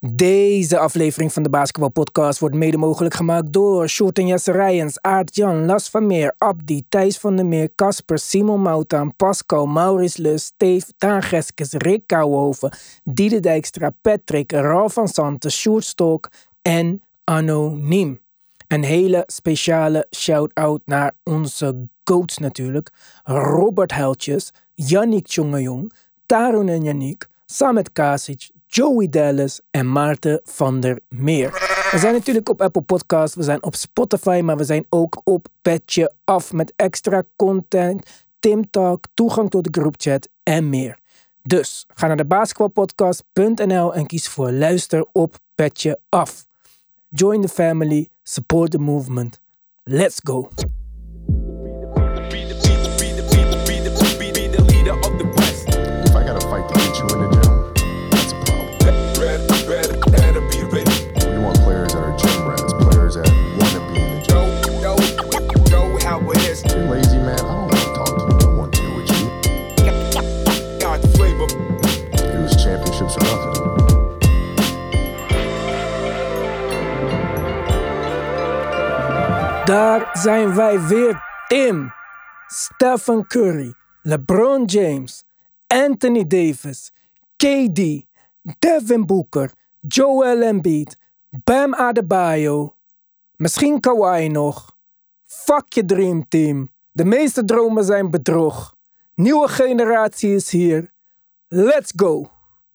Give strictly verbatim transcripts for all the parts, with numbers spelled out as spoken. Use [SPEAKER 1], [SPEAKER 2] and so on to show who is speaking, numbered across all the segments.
[SPEAKER 1] Deze aflevering van de Basketball Podcast wordt mede mogelijk gemaakt door Sjoerd en Jesse Rijens, Aart-Jan, Las van Meer, Abdi, Thijs van der Meer, Casper, Simon Moutaan, Pascal, Maurice Lus, Steve, Daan Geskes, Rick Kouwenhoven, Diede Dijkstra, Patrick, Ralf van Santen, Sjoerd Stolk en Anoniem. Een hele speciale shout-out naar onze goats natuurlijk. Robert Heltjes, Yannick Tjongejong, Tarun en Yannick, Samet Kasic, Joey Dallas en Maarten van der Meer. We zijn natuurlijk op Apple Podcasts, we zijn op Spotify, maar we zijn ook op Petje Af met extra content, Tim Talk, toegang tot de groupchat en meer. Dus ga naar de basketbalpodcast punt n l en kies voor luister op Petje Af. Join the family, support the movement. Let's go!
[SPEAKER 2] If I gotta fight to get you in the gym, that's a problem. We want players that are gym rats, players that want to be in the gym. You're lazy, man. I don't want to talk to you. I want to deal with you. It was championships or nothing.
[SPEAKER 1] Daar zijn wij weer, Tim, Stephen Curry, LeBron James, Anthony Davis, K D, Devin Booker, Joel Embiid, Bam Adebayo, misschien Kawhi nog. Fuck je dream team. De meeste dromen zijn bedrog. Nieuwe generatie is hier. Let's go.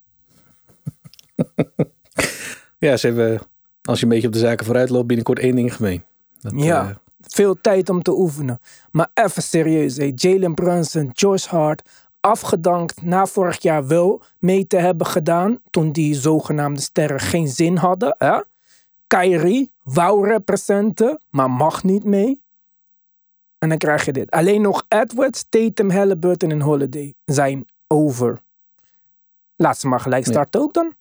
[SPEAKER 3] Ja, ze hebben, als je een beetje op de zaken vooruit loopt, binnenkort één ding gemeen. Dat,
[SPEAKER 1] Ja,
[SPEAKER 3] uh,
[SPEAKER 1] veel tijd om te oefenen. Maar even serieus, hè. Jalen Brunson, Josh Hart, afgedankt na vorig jaar wel mee te hebben gedaan, toen die zogenaamde sterren geen zin hadden. Hè? Kyrie wou representen, maar mag niet mee. En dan krijg je dit. Alleen nog Edwards, Tatum, Halliburton en Holiday zijn over. Laat ze maar gelijk starten ook dan.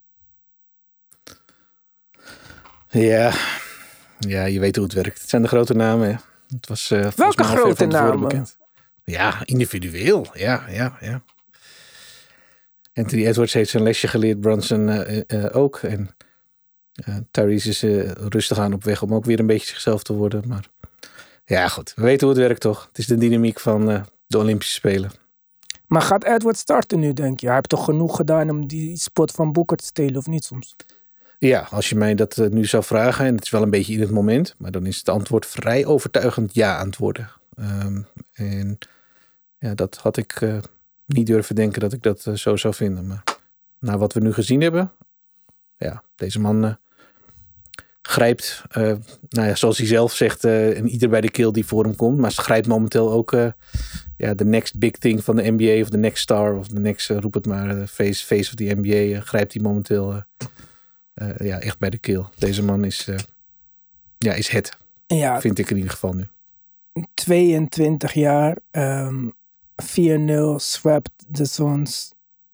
[SPEAKER 3] ja, ja, je weet hoe het werkt. Het zijn de grote namen. Hè. Het was, uh,
[SPEAKER 1] Welke
[SPEAKER 3] mij al ver
[SPEAKER 1] grote
[SPEAKER 3] van tevoren
[SPEAKER 1] namen?
[SPEAKER 3] bekend. Ja, individueel. Ja, ja, ja. Anthony Edwards heeft zijn lesje geleerd, Brunson uh, uh, ook. En uh, Tyrese is uh, rustig aan op weg om ook weer een beetje zichzelf te worden. Maar ja, goed. We weten hoe het werkt, toch? Het is de dynamiek van uh, de Olympische Spelen.
[SPEAKER 1] Maar gaat Edwards starten nu, denk je? Hij heeft toch genoeg gedaan om die spot van Booker te stelen, of niet soms?
[SPEAKER 3] Ja, als je mij dat uh, nu zou vragen, en het is wel een beetje in het moment, maar dan is het antwoord vrij overtuigend ja aan het worden. Um, en ja, dat had ik uh, niet durven denken dat ik dat uh, zo zou vinden. Maar na wat we nu gezien hebben, ja, deze man uh, grijpt, uh, nou ja, zoals hij zelf zegt, uh, en ieder bij de keel die voor hem komt, maar ze grijpt momenteel ook uh, ja, de next big thing van de N B A of de next star of de next, uh, roep het maar, uh, face, face of the N B A, uh, grijpt hij momenteel uh, uh, ja, echt bij de keel. Deze man is, uh, ja, is het,
[SPEAKER 1] Ja,
[SPEAKER 3] vind ik in ieder geval nu.
[SPEAKER 1] tweeëntwintig jaar, um, vier nul, swept de Suns.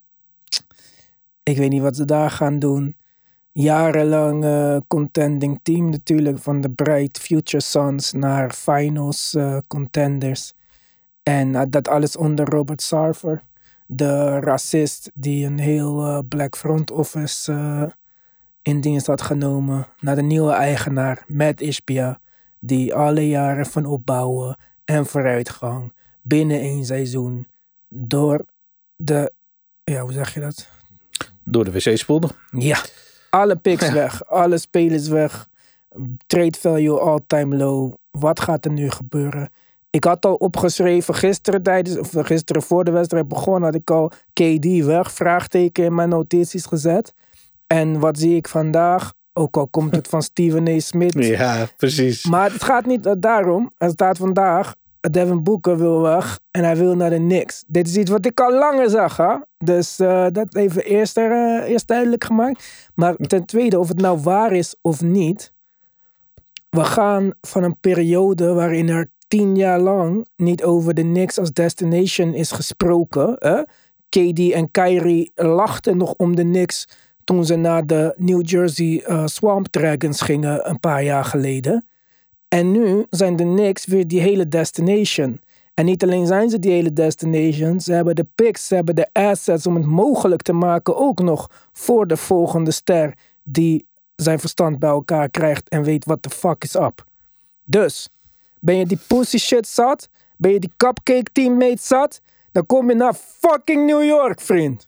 [SPEAKER 1] Ik weet niet wat ze daar gaan doen. Jarenlang uh, contending team natuurlijk, van de Bright Future Suns naar finals uh, contenders. En uh, dat alles onder Robert Sarver, de racist die een heel uh, black front office uh, in dienst had genomen. Naar de nieuwe eigenaar, Matt Ishbia, die alle jaren van opbouwen en vooruitgang binnen één seizoen door de, ja, hoe zeg je dat?
[SPEAKER 3] Door de wc-spoelder.
[SPEAKER 1] Ja, alle picks
[SPEAKER 3] Ja.
[SPEAKER 1] weg, alle spelers weg, trade value all time low. Wat gaat er nu gebeuren? Ik had al opgeschreven gisteren tijdens, of gisteren voor de wedstrijd begon, had ik al K D weg, vraagteken in mijn notities gezet. En wat zie ik vandaag? Ook al komt het van Stephen A. Smith.
[SPEAKER 3] Ja, precies.
[SPEAKER 1] Maar het gaat niet daarom. Er staat vandaag, Devin Booker wil weg en hij wil naar de Knicks. Dit is iets wat ik al langer zag, hè? Dus uh, dat even eerst, er, uh, eerst duidelijk gemaakt. Maar ten tweede, of het nou waar is of niet. We gaan van een periode waarin er tien jaar lang niet over de Knicks als destination is gesproken. Hè? K D en Kyrie lachten nog om de Knicks toen ze naar de New Jersey uh, Swamp Dragons gingen een paar jaar geleden. En nu zijn de Knicks weer die hele destination. En niet alleen zijn ze die hele destination, ze hebben de picks, ze hebben de assets om het mogelijk te maken ook nog voor de volgende ster die zijn verstand bij elkaar krijgt en weet wat de fuck is up. Dus, ben je die pussy shit zat? Ben je die cupcake teammate zat? Dan kom je naar fucking New York, vriend.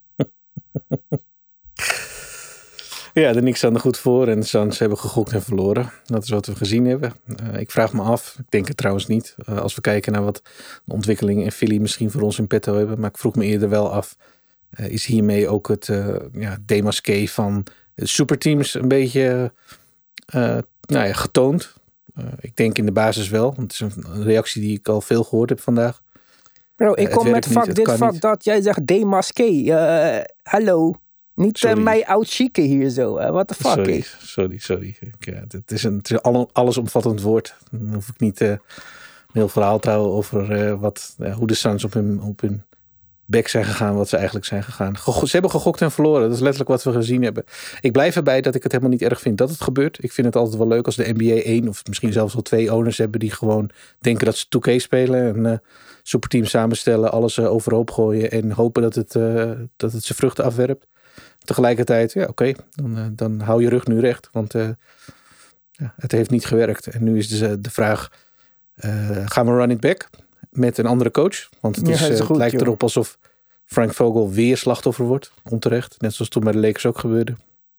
[SPEAKER 3] Ja, de Knicks staan er goed voor en de Suns hebben gegokt en verloren. Dat is wat we gezien hebben. Uh, ik vraag me af, ik denk het trouwens niet, uh, als we kijken naar wat de ontwikkelingen in Philly misschien voor ons in petto hebben. Maar ik vroeg me eerder wel af, uh, is hiermee ook het uh, ja, demasqué van superteams een beetje uh, nou ja, getoond? Uh, ik denk in de basis wel, want het is een, een reactie die ik al veel gehoord heb vandaag.
[SPEAKER 1] Bro, ik uh, kom met fuck dit, fuck niet. Dat. Jij zegt demasqué. Uh, hallo. Niet uh, mij outchicken hier zo. Wat de fuck
[SPEAKER 3] sorry,
[SPEAKER 1] is?
[SPEAKER 3] Sorry, sorry. Ja, het is een, het is een allesomvattend woord. Dan hoef ik niet uh, een heel verhaal te houden over uh, wat, uh, hoe de Suns op hun, op hun bek zijn gegaan. Wat ze eigenlijk zijn gegaan. Ge- ze hebben gegokt en verloren. Dat is letterlijk wat we gezien hebben. Ik blijf erbij dat ik het helemaal niet erg vind dat het gebeurt. Ik vind het altijd wel leuk als de N B A één of misschien zelfs wel twee owners hebben die gewoon denken dat ze twee K spelen. En uh, superteam samenstellen, alles uh, overhoop gooien en hopen dat het, uh, dat het zijn vruchten afwerpt. Tegelijkertijd, ja oké, okay, dan, uh, dan hou je rug nu recht. Want uh, ja, het heeft niet gewerkt. En nu is dus, uh, de vraag, uh, gaan we run it back met een andere coach? Want het, is, ja, is goed, het lijkt joh. erop alsof Frank Vogel weer slachtoffer wordt, onterecht. Net zoals toen bij de Lakers ook gebeurde.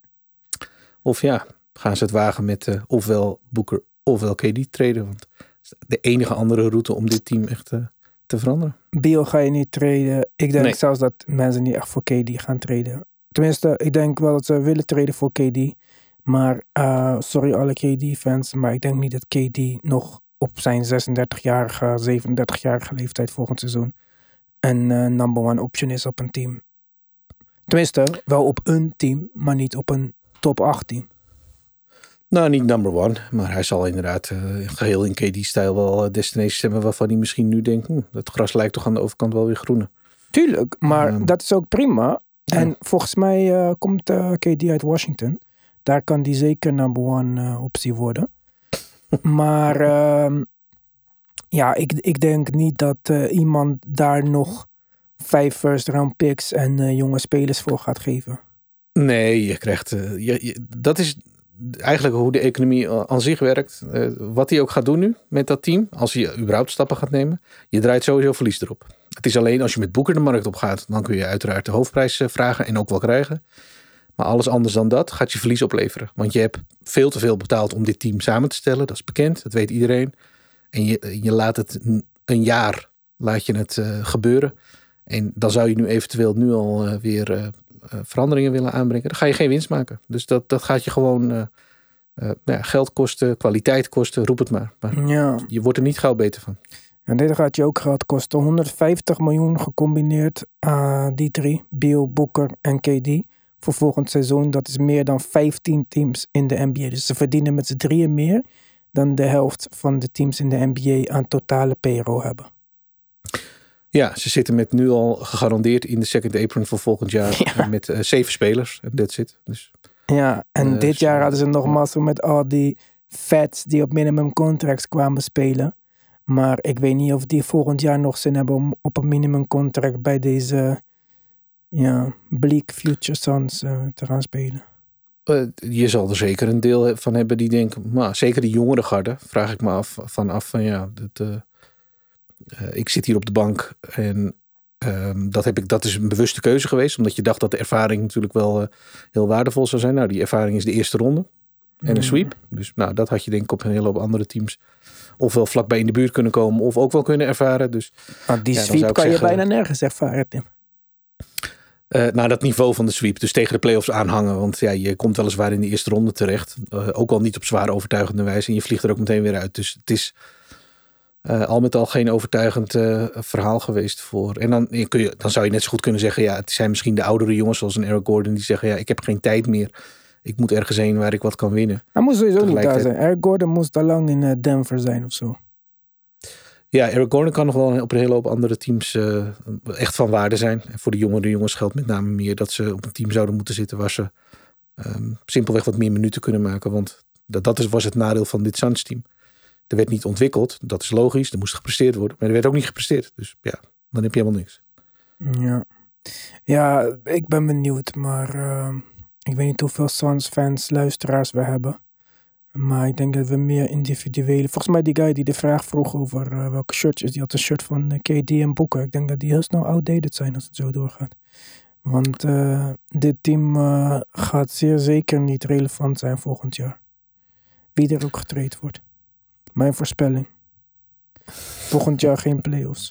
[SPEAKER 3] Of ja, gaan ze het wagen met uh, ofwel Booker ofwel K D traden. Want het is de enige andere route om dit team echt uh, te veranderen.
[SPEAKER 1] Bio ga je niet traden. Ik denk nee. zelfs dat mensen niet echt voor K D gaan traden. Tenminste, ik denk wel dat ze willen traden voor K D. Maar, uh, sorry alle K D-fans, maar ik denk niet dat K D nog op zijn zesendertigjarige, zevenendertigjarige leeftijd volgend seizoen een uh, number one option is op een team. Tenminste, wel op een team, maar niet op een top acht team.
[SPEAKER 3] Nou, niet number one, maar hij zal inderdaad uh, geheel in K D-stijl wel uh, destinaties hebben waarvan hij misschien nu denkt, hm, dat gras lijkt toch aan de overkant wel weer groener.
[SPEAKER 1] Tuurlijk, maar um, dat is ook prima. En ja. volgens mij uh, komt uh, K D uit Washington. Daar kan die zeker number one uh, optie worden. Maar uh, ja, ik, ik denk niet dat uh, iemand daar nog vijf first round picks en uh, jonge spelers voor gaat geven.
[SPEAKER 3] Nee, je krijgt... Uh, je, je, dat is eigenlijk hoe de economie aan zich werkt. Uh, wat hij ook gaat doen nu met dat team, als hij überhaupt stappen gaat nemen. Je draait sowieso verlies erop. Het is alleen als je met Booker de markt op gaat, dan kun je uiteraard de hoofdprijs vragen en ook wel krijgen. Maar alles anders dan dat gaat je verlies opleveren. Want je hebt veel te veel betaald om dit team samen te stellen. Dat is bekend, dat weet iedereen. En je, je laat het een jaar laat je het uh, gebeuren. En dan zou je nu eventueel nu al uh, weer uh, uh, veranderingen willen aanbrengen. Dan ga je geen winst maken. Dus dat, dat gaat je gewoon uh, uh, nou ja, geld kosten, kwaliteit kosten, roep het maar. Maar ja. Je wordt er niet gauw beter van.
[SPEAKER 1] En dit gaat je ook geld kosten. honderdvijftig miljoen gecombineerd aan uh, die drie. Beal, Booker en K D. Voor volgend seizoen. Dat is meer dan vijftien teams in de N B A. Dus ze verdienen met z'n drieën meer dan de helft van de teams in de N B A aan totale payroll hebben.
[SPEAKER 3] Ja, ze zitten met nu al gegarandeerd in de second apron voor volgend jaar. Ja. Met uh, zeven spelers. En that's it. Dus,
[SPEAKER 1] ja, en uh, dit jaar hadden ze nog
[SPEAKER 3] ja.
[SPEAKER 1] mazzel met al die vets die op minimum contracts kwamen spelen. Maar ik weet niet of die volgend jaar nog zin hebben om op een minimum contract bij deze ja, bleak future Suns uh, te gaan spelen.
[SPEAKER 3] Uh, je zal er zeker een deel van hebben die denken, maar zeker de jongere garde, vraag ik me af van af van ja, dat, uh, uh, ik zit hier op de bank en um, dat, heb ik, dat is een bewuste keuze geweest, omdat je dacht dat de ervaring natuurlijk wel uh, heel waardevol zou zijn. Nou, die ervaring is de eerste ronde en een sweep. Dus nou, dat had je denk ik op een hele hoop andere teams ofwel vlakbij in de buurt kunnen komen of ook wel kunnen ervaren. Dus,
[SPEAKER 1] ah, die ja, sweep kan zeggen, je bijna nergens ervaren, Tim.
[SPEAKER 3] Uh, naar dat niveau van de sweep. Dus tegen de play-offs aanhangen. Want ja, je komt weliswaar in de eerste ronde terecht. Uh, ook al niet op zwaar overtuigende wijze. En je vliegt er ook meteen weer uit. Dus het is uh, al met al geen overtuigend uh, verhaal geweest voor. En dan, kun je, dan zou je net zo goed kunnen zeggen. Ja, het zijn misschien de oudere jongens zoals een Eric Gordon. Die zeggen ja, ik heb geen tijd meer. Ik moet ergens heen waar ik wat kan winnen.
[SPEAKER 1] Hij moest sowieso niet daar zijn. Eric Gordon moest al lang in uh, Denver zijn of zo.
[SPEAKER 3] Ja, Eric Gordon kan nog wel op een hele hoop andere teams uh, echt van waarde zijn. En voor de jongere jongens geldt met name meer dat ze op een team zouden moeten zitten waar ze um, simpelweg wat meer minuten kunnen maken. Want dat, dat is, was het nadeel van dit Suns team. Er werd niet ontwikkeld, dat is logisch. Er moest gepresteerd worden, maar er werd ook niet gepresteerd. Dus ja, dan heb je helemaal niks.
[SPEAKER 1] Ja, ja ik ben benieuwd, maar uh, Ik weet niet hoeveel Suns-fans, luisteraars we hebben. Maar ik denk dat we meer individuele... Volgens mij die guy die de vraag vroeg over uh, welke shirtjes... Die had een shirt van uh, K D en Booker. Ik denk dat die heel snel outdated zijn als het zo doorgaat. Want uh, dit team uh, gaat zeer zeker niet relevant zijn volgend jaar. Wie er ook getraind wordt. Mijn voorspelling. Volgend jaar geen playoffs.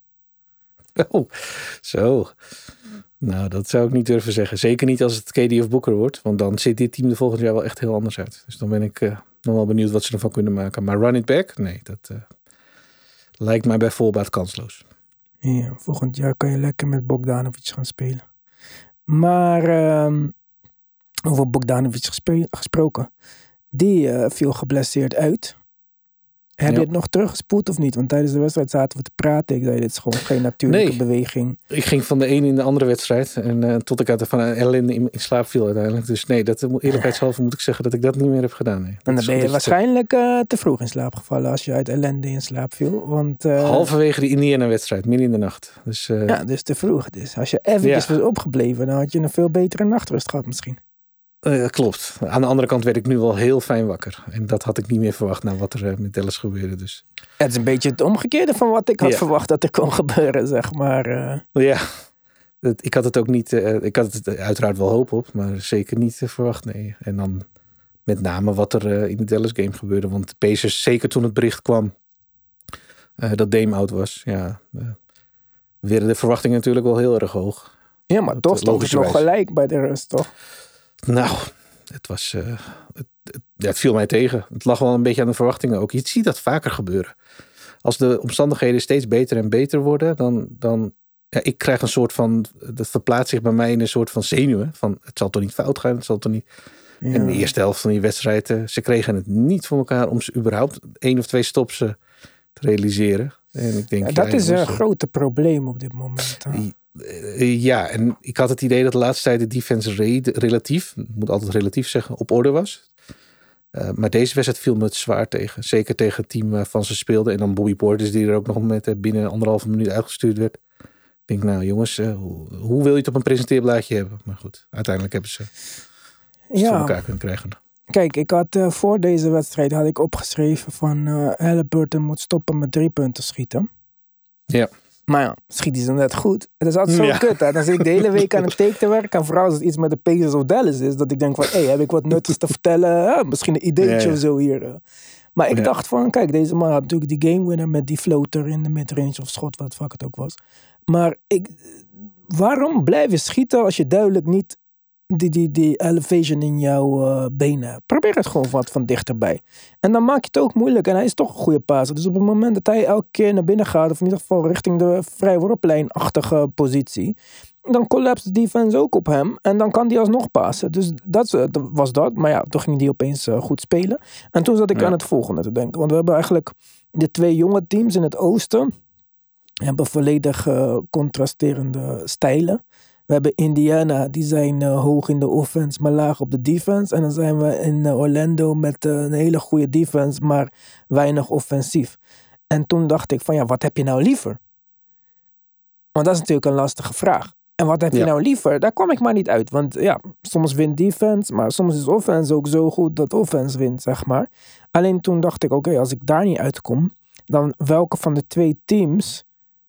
[SPEAKER 3] Oh, zo. Nou, dat zou ik niet durven zeggen. Zeker niet als het K D of Booker wordt. Want dan ziet dit team er volgend jaar wel echt heel anders uit. Dus dan ben ik uh, nog wel benieuwd wat ze ervan kunnen maken. Maar run it back? Nee, dat uh, lijkt mij bij voorbaat kansloos.
[SPEAKER 1] Ja, volgend jaar kan je lekker met Bogdanovic gaan spelen. Maar uh, over Bogdanovic gespe- gesproken. Die uh, viel geblesseerd uit. Heb je
[SPEAKER 3] Ja.
[SPEAKER 1] het nog teruggespoeld of niet? Want tijdens de wedstrijd zaten we te praten. Ik zei, dit is gewoon geen natuurlijke
[SPEAKER 3] Nee.
[SPEAKER 1] beweging.
[SPEAKER 3] Ik ging van de ene in de andere wedstrijd. En uh, tot ik uit de van ellende in, in slaap viel uiteindelijk. Dus nee, dat, eerlijkheidshalve moet ik zeggen dat ik dat niet meer heb gedaan. Nee. Dat
[SPEAKER 1] En dan
[SPEAKER 3] is
[SPEAKER 1] ben je
[SPEAKER 3] goed dat je
[SPEAKER 1] waarschijnlijk uh, te vroeg in slaap gevallen als je uit ellende in slaap viel. Want, uh,
[SPEAKER 3] halverwege de Indiana-wedstrijd, midden in de nacht. Dus, uh,
[SPEAKER 1] ja, dus te vroeg. Dus als je eventjes
[SPEAKER 3] Ja.
[SPEAKER 1] was opgebleven, dan had je een veel betere nachtrust gehad misschien.
[SPEAKER 3] uh, klopt. Aan de andere kant werd ik nu wel heel fijn wakker. En dat had ik niet meer verwacht na wat er uh, met Dallas gebeurde. Dus.
[SPEAKER 1] Het is een beetje het omgekeerde van wat ik had
[SPEAKER 3] Ja.
[SPEAKER 1] verwacht dat er kon gebeuren, zeg maar. Uh,
[SPEAKER 3] Ja, het, ik had het ook niet... Uh, ik had het uiteraard wel hoop op, maar zeker niet uh, verwacht, nee. En dan met name wat er uh, in de Dallas game gebeurde. Want de Pacers, zeker toen het bericht kwam uh, dat Dame out was, ja, uh, werden de verwachtingen natuurlijk wel heel erg hoog.
[SPEAKER 1] ja, maar
[SPEAKER 3] Dat,
[SPEAKER 1] toch
[SPEAKER 3] uh,
[SPEAKER 1] stond het nog
[SPEAKER 3] logischerwijs.
[SPEAKER 1] gelijk bij de rust, toch?
[SPEAKER 3] Nou, het was... Uh, het, het, ja, het viel mij tegen. Het lag wel een beetje aan de verwachtingen ook. Je ziet dat vaker gebeuren. Als de omstandigheden steeds beter en beter worden, dan... dan ja, ik krijg een soort van... Dat verplaatst zich bij mij in een soort van zenuwen. Van, het zal toch niet fout gaan? Het zal toch niet...
[SPEAKER 1] Ja.
[SPEAKER 3] En de eerste helft van die wedstrijd... Uh, ze kregen het niet voor elkaar om ze überhaupt één of twee stops uh, te realiseren. En ik denk,
[SPEAKER 1] Ja, dat
[SPEAKER 3] ja,
[SPEAKER 1] is een
[SPEAKER 3] jongens,
[SPEAKER 1] grote probleem op dit moment. Hè?
[SPEAKER 3] Uh, ja, en ik had het idee dat de laatste tijd de defense re- relatief, ik moet altijd relatief zeggen, op orde was. Uh, maar deze wedstrijd viel me het zwaar tegen. Zeker tegen het team waarvan ze speelden. En dan Bobby Portis die er ook nog met uh, binnen anderhalve minuut uitgestuurd werd. Ik denk, nou jongens, uh, hoe, hoe wil je het op een presenteerblaadje hebben? Maar goed, uiteindelijk hebben ze het voor elkaar kunnen krijgen.
[SPEAKER 1] Kijk, ik had uh, voor deze wedstrijd had ik opgeschreven van uh, Halliburton moet stoppen met drie punten schieten.
[SPEAKER 3] Ja.
[SPEAKER 1] Maar ja, schiet hij ze net goed. Het is altijd zo
[SPEAKER 3] Ja.
[SPEAKER 1] kut. Hè? Dan zit ik de hele week aan een take te werken. En vooral als het iets met de Pacers of Dallas is. Dat ik denk van, hé, hey, heb ik wat nuttigs te vertellen? Ja, misschien een ideetje
[SPEAKER 3] Ja, ja.
[SPEAKER 1] of zo hier. uh. Maar ik
[SPEAKER 3] Ja.
[SPEAKER 1] dacht van, kijk, deze man had natuurlijk die game winner met die floater in de midrange of schot, wat het fuck het ook was. Maar ik, waarom blijf je schieten als je duidelijk niet die, die, die elevation in jouw uh, benen hebt? Probeer het gewoon wat van dichterbij. En dan maak je het ook moeilijk. En hij is toch een goede passer. Dus op het moment dat hij elke keer naar binnen gaat, of in ieder geval richting de vrijworplijn-achtige positie, dan collapse de defense ook op hem. En dan kan hij alsnog passen. Dus dat uh, was dat. Maar ja, toen ging hij opeens uh, goed spelen. En toen zat ik
[SPEAKER 3] Ja.
[SPEAKER 1] aan het volgende te denken. Want we hebben eigenlijk de twee jonge teams in het oosten hebben volledig uh, contrasterende stijlen. We hebben Indiana, die zijn uh, hoog in de offense, maar laag op de defense. En dan zijn we in uh, Orlando met uh, een hele goede defense, maar weinig offensief. En toen dacht ik van ja, wat heb je nou liever? Want dat is natuurlijk een lastige vraag. En wat heb je
[SPEAKER 3] Ja.
[SPEAKER 1] nou liever? Daar kwam ik maar niet uit. Want ja, soms wint defense, maar soms is offense ook zo goed dat offense wint, zeg maar. Alleen toen dacht ik, oké, okay, als ik daar niet uitkom, dan welke van de twee teams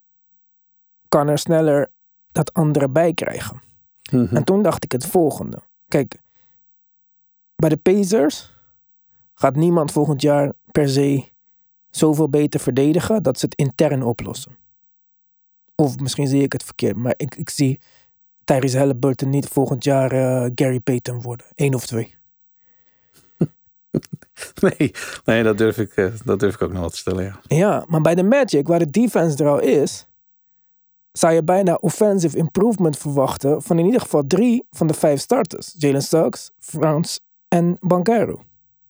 [SPEAKER 1] kan er sneller dat andere bij krijgen?
[SPEAKER 3] Mm-hmm.
[SPEAKER 1] En toen dacht ik het volgende. Kijk, bij de Pacers gaat niemand volgend jaar per se zoveel beter verdedigen dat ze het intern oplossen. Of misschien zie ik het verkeerd, maar ik, ik zie Tyrese Halliburton niet volgend jaar uh, Gary Payton worden. Eén of twee.
[SPEAKER 3] Nee, nee dat, durf ik, uh, dat durf ik ook nog wat te stellen, ja.
[SPEAKER 1] Ja, maar bij de Magic, waar de defense er al is, zou je bijna offensive improvement verwachten van in ieder geval drie van de vijf starters. Jalen Suggs, Franz en Banchero.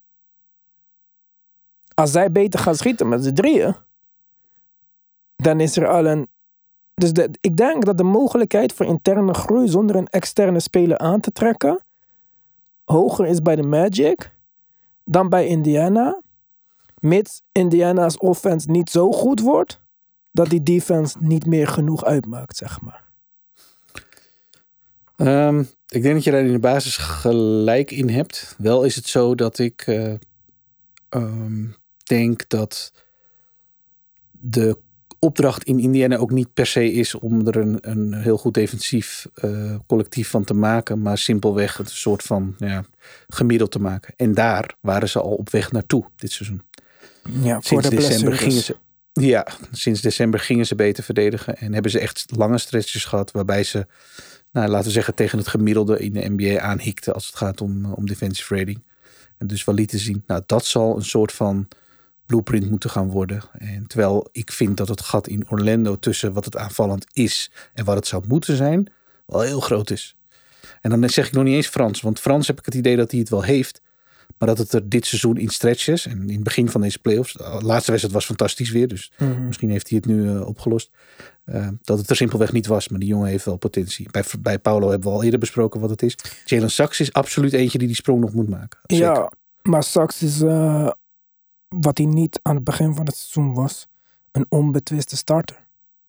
[SPEAKER 1] Als zij beter gaan schieten met z'n drieën, dan is er al een... Dus de, ik denk dat de mogelijkheid voor interne groei zonder een externe speler aan te trekken hoger is bij de Magic dan bij Indiana. Mits Indiana's offense niet zo goed wordt dat die defense niet meer genoeg uitmaakt, zeg maar.
[SPEAKER 3] Um, ik denk dat je daar in de basis gelijk in hebt. Wel is het zo dat ik uh, um, denk dat de opdracht in Indiana ook niet per se is om er een, een heel goed defensief uh, collectief van te maken, maar simpelweg een soort van ja, gemiddeld te maken. En daar waren ze al op weg naartoe dit seizoen.
[SPEAKER 1] Ja,
[SPEAKER 3] sinds december gingen ze. Ja, sinds december gingen ze beter verdedigen en hebben ze echt lange stretches gehad waarbij ze, nou, laten we zeggen, tegen het gemiddelde in de N B A aanhikten als het gaat om, om defensive rating. En dus wel lieten zien, nou, dat zal een soort van blueprint moeten gaan worden. En terwijl ik vind dat het gat in Orlando tussen wat het aanvallend is en wat het zou moeten zijn, wel heel groot is. En dan zeg ik nog niet eens Frans, want Frans heb ik het idee dat hij het wel heeft, maar dat het er dit seizoen in stretches en in het begin van deze playoffs, de laatste wedstrijd was fantastisch weer, dus mm-hmm. misschien heeft hij het nu uh, opgelost, uh, dat het er simpelweg niet was, maar die jongen heeft wel potentie. Bij, bij Paolo hebben we al eerder besproken wat het is. Jalen Sachs is absoluut eentje die die sprong nog moet maken. Zeker.
[SPEAKER 1] Ja, maar Sachs is uh, wat hij niet aan het begin van het seizoen was, een onbetwiste starter.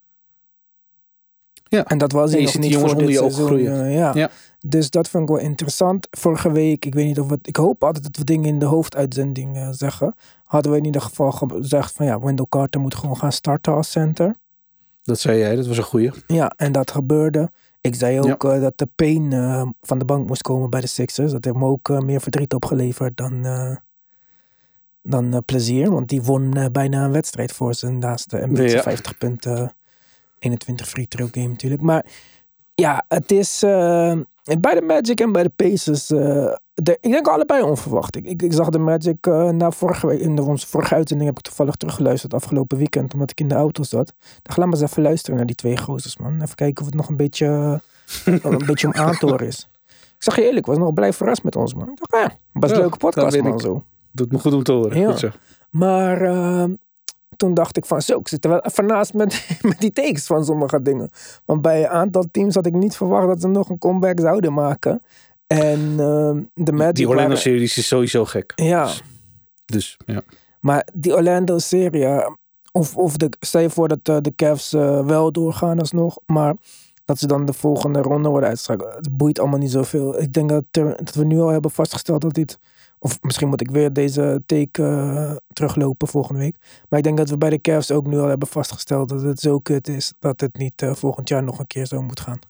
[SPEAKER 3] Ja.
[SPEAKER 1] En dat was hij nog niet voor dit seizoen. Uh, ja. ja. Dus dat vond ik wel interessant. Vorige week, ik weet niet of het, ik hoop altijd dat we dingen in de hoofduitzending uh, zeggen. Hadden we in ieder geval gezegd van ja, Wendell Carter moet gewoon gaan starten als center.
[SPEAKER 3] Dat zei jij, dat was een goeie.
[SPEAKER 1] Ja, en dat gebeurde. Ik zei ook ja. uh, dat de Payne uh, van de bank moest komen bij de Sixers. Dat heeft me ook uh, meer verdriet opgeleverd dan, uh, dan uh, plezier. Want die won uh, bijna een wedstrijd voor ze naast de N B A ja. vijftig punten. Uh, eenentwintig free throw game natuurlijk. Maar ja, het is uh, bij de Magic en bij de Pacers. Uh, de, ik denk allebei onverwacht. Ik, ik, ik zag de Magic uh, na vorige week, in de, onze vorige uitzending heb ik toevallig teruggeluisterd afgelopen weekend, omdat ik in de auto zat. Dan laat maar eens even luisteren naar die twee gozers, man. Even kijken of het nog een beetje, uh, een beetje om aan te horen is. Ik zag je eerlijk, ik was nog blij verrast met ons, man. Ik dacht, ja, best ja, leuke podcast, man. Zo.
[SPEAKER 3] Doet me goed om te horen.
[SPEAKER 1] Ja.
[SPEAKER 3] Goed zo.
[SPEAKER 1] Maar uh, toen dacht ik van zo, ik zit er wel even naast met, met die takes van sommige dingen. Want bij een aantal teams had ik niet verwacht dat ze nog een comeback zouden maken. En uh, de Magic
[SPEAKER 3] die Orlando-series is sowieso gek.
[SPEAKER 1] Ja.
[SPEAKER 3] Dus, dus ja.
[SPEAKER 1] Maar die Orlando-serie, of, of de, stel je voor dat uh, de Cavs uh, wel doorgaan alsnog, maar dat ze dan de volgende ronde worden uitgeschakeld. Het boeit allemaal niet zoveel. Ik denk dat, er, dat we nu al hebben vastgesteld dat dit, of misschien moet ik weer deze take uh, teruglopen volgende week. Maar ik denk dat we bij de Cavs ook nu al hebben vastgesteld dat het zo kut is dat het niet uh, volgend jaar nog een keer zo moet gaan.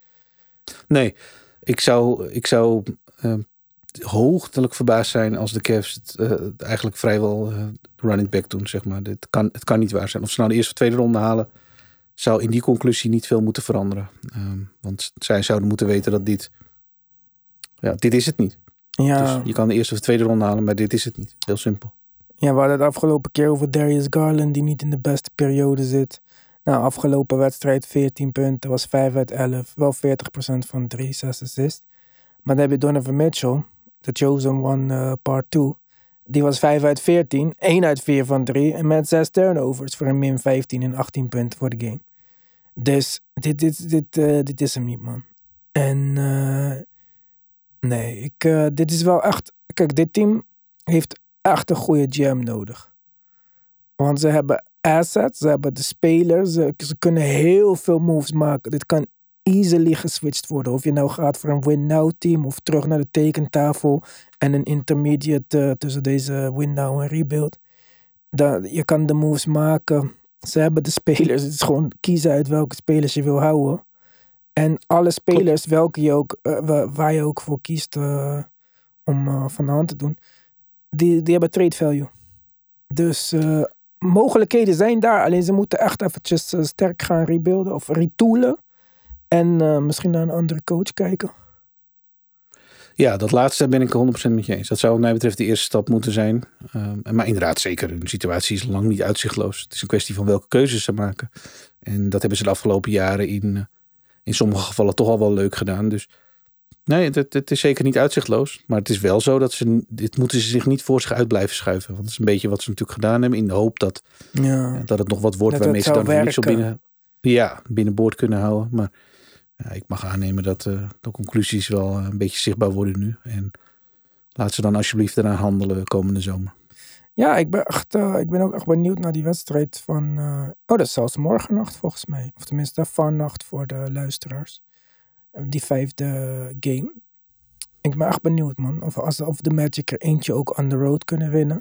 [SPEAKER 3] Nee, ik zou, ik zou uh, hoogtelijk verbaasd zijn als de Cavs het uh, eigenlijk vrijwel uh, running back doen, zeg maar. Het kan, het kan niet waar zijn. Of ze nou de eerste of tweede ronde halen, zou in die conclusie niet veel moeten veranderen. Um, want zij zouden moeten weten dat dit, ja, dit is het niet. Ja. Dus je kan de eerste of tweede ronde halen, maar dit is het niet. Heel simpel.
[SPEAKER 1] Ja, we hadden het afgelopen keer over Darius Garland, die niet in de beste periode zit. Nou, afgelopen wedstrijd veertien punten, was vijf uit elf. Wel veertig procent van drie, zes assists. Maar dan heb je Donovan Mitchell, de chosen one uh, part twee. Die was vijf uit veertien, één uit vier van drie. En met zes turnovers voor een min vijftien en achttien punten voor de game. Dus dit, dit, dit, uh, dit is hem niet, man. En uh, nee, ik, uh, dit is wel echt... Kijk, dit team heeft echt een goede G M nodig. Want ze hebben assets, ze hebben de spelers, ze, ze kunnen heel veel moves maken. Dit kan easily geswitcht worden. Of je nou gaat voor een win-now team of terug naar de tekentafel en een intermediate uh, tussen deze win-now en rebuild. Dat, je kan de moves maken. Ze hebben de spelers. Het is gewoon kiezen uit welke spelers je wil houden. En alle spelers welke je ook, uh, waar je ook voor kiest uh, om uh, van de hand te doen, die, die hebben trade value. Dus uh, mogelijkheden zijn daar. Alleen ze moeten echt eventjes uh, sterk gaan rebuilden of retoolen. En uh, misschien naar een andere coach kijken.
[SPEAKER 3] Ja, dat laatste ben ik honderd procent met je eens. Dat zou wat mij betreft de eerste stap moeten zijn. Um, maar inderdaad, zeker. De situatie is lang niet uitzichtloos. Het is een kwestie van welke keuzes ze maken. En dat hebben ze de afgelopen jaren in, in sommige gevallen toch al wel leuk gedaan. Dus nee, het, het is zeker niet uitzichtloos. Maar het is wel zo dat ze, dit moeten ze zich niet voor zich uit blijven schuiven. Want dat is een beetje wat ze natuurlijk gedaan hebben. In de hoop dat, ja. dat het nog wat wordt dat waarmee ze dan niet zo binnen, ja, binnenboord kunnen houden. Maar ja, ik mag aannemen dat uh, de conclusies wel uh, een beetje zichtbaar worden nu. En laat ze dan alsjeblieft eraan handelen komende zomer.
[SPEAKER 1] Ja, ik ben, echt, uh, ik ben ook echt benieuwd naar die wedstrijd van... Uh, oh, dat is zelfs morgennacht volgens mij. Of tenminste vannacht voor de luisteraars. Die vijfde game. Ik ben echt benieuwd, man. Of, als, of de Magic er eentje ook on the road kunnen winnen.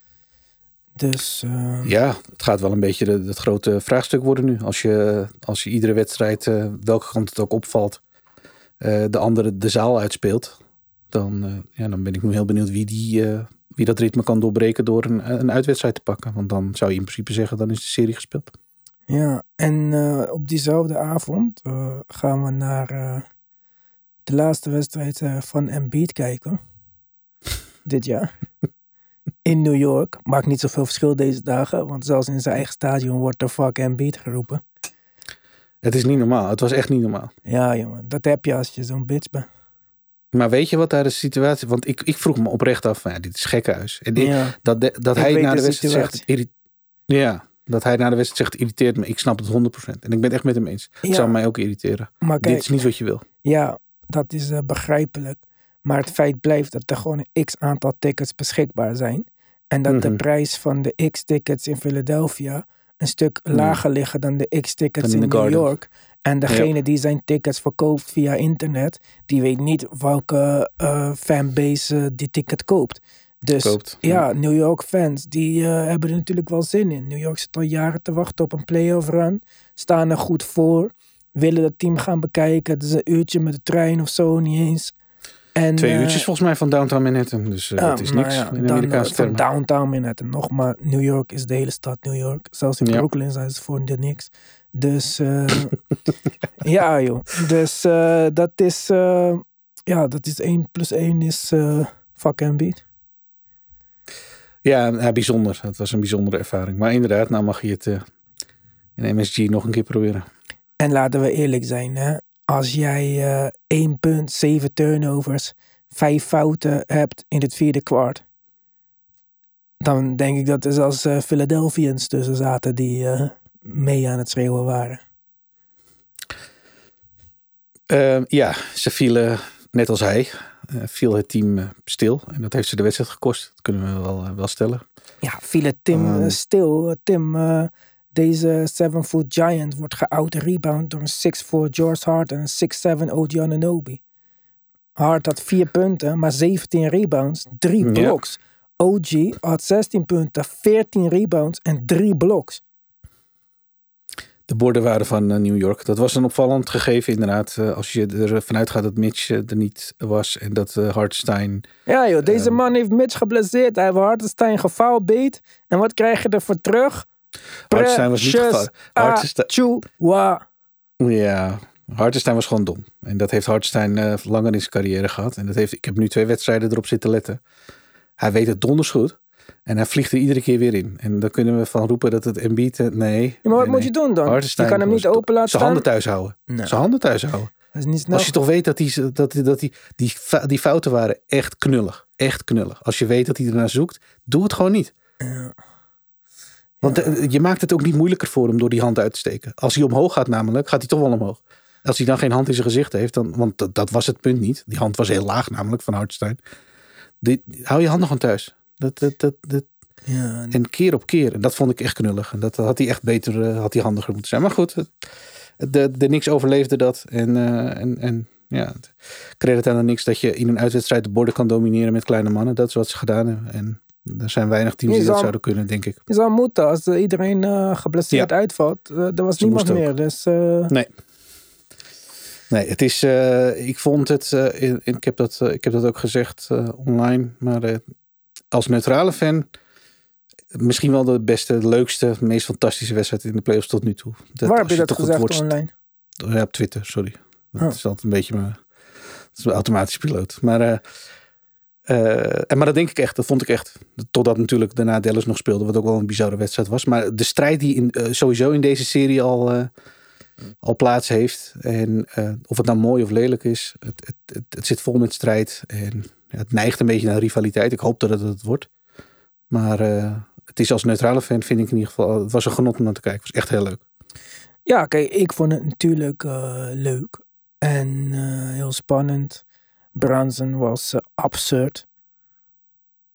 [SPEAKER 1] Dus... Uh...
[SPEAKER 3] Ja, het gaat wel een beetje de, het grote vraagstuk worden nu. Als je, als je iedere wedstrijd, uh, welke kant het ook opvalt, uh, de andere de zaal uitspeelt. Dan, uh, ja, dan ben ik nu heel benieuwd wie, die, uh, wie dat ritme kan doorbreken door een, een uitwedstrijd te pakken. Want dan zou je in principe zeggen, dan is de serie gespeeld.
[SPEAKER 1] Ja, en uh, op diezelfde avond uh, gaan we naar uh, de laatste wedstrijd uh, van Embiid kijken. Dit jaar. In New York. Maakt niet zoveel verschil deze dagen. Want zelfs in zijn eigen stadion wordt er fuck Embiid geroepen.
[SPEAKER 3] Het is niet normaal. Het was echt niet normaal.
[SPEAKER 1] Ja, jongen. Dat heb je als je zo'n bitch bent.
[SPEAKER 3] Maar weet je wat daar de situatie... Want ik, ik vroeg me oprecht af, ja, dit is gekhuis. En ik,
[SPEAKER 1] ja.
[SPEAKER 3] Dat, de, dat hij na de, de wedstrijd zegt... Irri- ja, dat hij na de wedstrijd zegt, irriteert me. Ik snap het honderd procent. En ik ben het echt met hem eens. Het ja. zou mij ook irriteren. Maar kijk, dit is niet wat je wil.
[SPEAKER 1] Ja, dat is uh, begrijpelijk. Maar het feit blijft dat er gewoon een x aantal tickets beschikbaar zijn. En dat mm-hmm. de prijs van de x-tickets in Philadelphia een stuk mm. lager liggen dan de x-tickets in, in New Garden. York. En degene ja. die zijn tickets verkoopt via internet, die weet niet welke uh, fanbase uh, die ticket koopt. Dus koopt, ja, ja, New York fans, die uh, hebben er natuurlijk wel zin in. New York zit al jaren te wachten op een playoff run. Staan er goed voor. Willen het team gaan bekijken. Het is een uurtje met de trein of zo, niet eens. En,
[SPEAKER 3] Twee
[SPEAKER 1] uh,
[SPEAKER 3] uurtjes volgens mij van downtown Manhattan. Dus uh,
[SPEAKER 1] ja,
[SPEAKER 3] dat is niks
[SPEAKER 1] ja,
[SPEAKER 3] in de Amerikaanse
[SPEAKER 1] uh,
[SPEAKER 3] termen.
[SPEAKER 1] Van downtown Manhattan nog. Maar New York is de hele stad New York. Zelfs in ja. Brooklyn zijn ze voor de niks. Dus uh, ja joh. Dus uh, dat is uh, ja, dat is één plus één is uh, fuck Embiid.
[SPEAKER 3] Ja, ja, bijzonder. Het was een bijzondere ervaring. Maar inderdaad, nou mag je het uh, in M S G nog een keer proberen.
[SPEAKER 1] En laten we eerlijk zijn, hè. Als jij uh, één punt, zeven turnovers, vijf fouten hebt in het vierde kwart, dan denk ik dat er zelfs uh, Philadelphians tussen zaten die uh, mee aan het schreeuwen waren.
[SPEAKER 3] Uh, ja, ze vielen, net als hij, uh, viel het team uh, stil. En dat heeft ze de wedstrijd gekost. Dat kunnen we wel, uh, wel stellen.
[SPEAKER 1] Ja, viel het team um, uh, stil. Tim, uh, deze seven-foot giant wordt geout-rebound door een six four George Hart en een six seven O G Anunoby. Hart had vier punten, maar zeventien rebounds, drie bloks. Ja. O G had zestien punten, veertien rebounds en drie bloks.
[SPEAKER 3] De borden waren van uh, New York. Dat was een opvallend gegeven inderdaad. Uh, als je er vanuit gaat dat Mitch uh, er niet was en dat uh, Hartenstein...
[SPEAKER 1] Ja joh, deze um, man heeft Mitch geblesseerd. Hij heeft Hartenstein gefoulbeet. En wat krijg je ervoor terug?
[SPEAKER 3] Hartenstein was niet gefout. Hartenstein... Ja, Hartenstein was gewoon dom. En dat heeft Hartenstein uh, langer in zijn carrière gehad. En dat heeft, ik heb nu twee wedstrijden erop zitten letten. Hij weet het donders goed. En hij vliegt er iedere keer weer in. En dan kunnen we van roepen dat het Embiid... Nee.
[SPEAKER 1] Ja, maar wat
[SPEAKER 3] nee,
[SPEAKER 1] moet je doen dan?
[SPEAKER 3] Hartenstein
[SPEAKER 1] je kan hem niet open laten
[SPEAKER 3] staan. Zijn handen thuis houden. Nee. Zijn handen thuis houden.
[SPEAKER 1] Dat is niet snel.
[SPEAKER 3] Als je toch weet dat, die, dat, die, dat die, die, die fouten waren echt knullig. Echt knullig. Als je weet dat hij ernaar zoekt, doe het gewoon niet. Ja. Want ja. je maakt het ook niet moeilijker voor hem door die hand uit te steken. Als hij omhoog gaat namelijk, gaat hij toch wel omhoog. Als hij dan geen hand in zijn gezicht heeft, dan, want dat, dat was het punt niet. Die hand was heel laag namelijk van Hartenstein. Die, hou je handen gewoon thuis. Dat, dat, dat, dat. Ja, en keer op keer. En dat vond ik echt knullig. En dat had hij echt beter, uh, had hij handiger moeten zijn. Maar goed, de, de Knicks overleefde dat. En, uh, en, en ja, credit aan de Knicks dat je in een uitwedstrijd de borden kan domineren met kleine mannen. Dat is wat ze gedaan hebben. En er zijn weinig teams die zal, dat zouden kunnen, denk ik.
[SPEAKER 1] Je zou moeten als iedereen uh, geblesseerd ja. uitvalt. Uh, er was ze niemand meer. Dus, uh...
[SPEAKER 3] Nee. Nee, het is, uh, ik vond het, uh, in, ik, heb dat, uh, ik heb dat ook gezegd uh, online, maar uh, als neutrale fan misschien wel de beste, leukste, meest fantastische wedstrijd in de playoffs tot nu toe.
[SPEAKER 1] Dat, Waar heb je dat gezegd wordt, online?
[SPEAKER 3] Ja, op Twitter, sorry. Dat oh. is altijd een beetje mijn, dat is een automatische piloot. Maar, uh, uh, en, maar dat denk ik echt, dat vond ik echt. Totdat natuurlijk daarna Dallas nog speelde, wat ook wel een bizarre wedstrijd was. Maar de strijd die in, uh, sowieso in deze serie al... Uh, al plaats heeft. En uh, of het nou mooi of lelijk is. Het, het, het, het zit vol met strijd. En ja, het neigt een beetje naar rivaliteit. Ik hoop dat het het wordt. Maar uh, het is als neutrale fan vind ik in ieder geval... Het was een genot om naar te kijken. Het was echt heel leuk.
[SPEAKER 1] Ja, kijk, ik vond het natuurlijk uh, leuk. En uh, heel spannend. Brunson was uh, absurd.
[SPEAKER 3] Ja,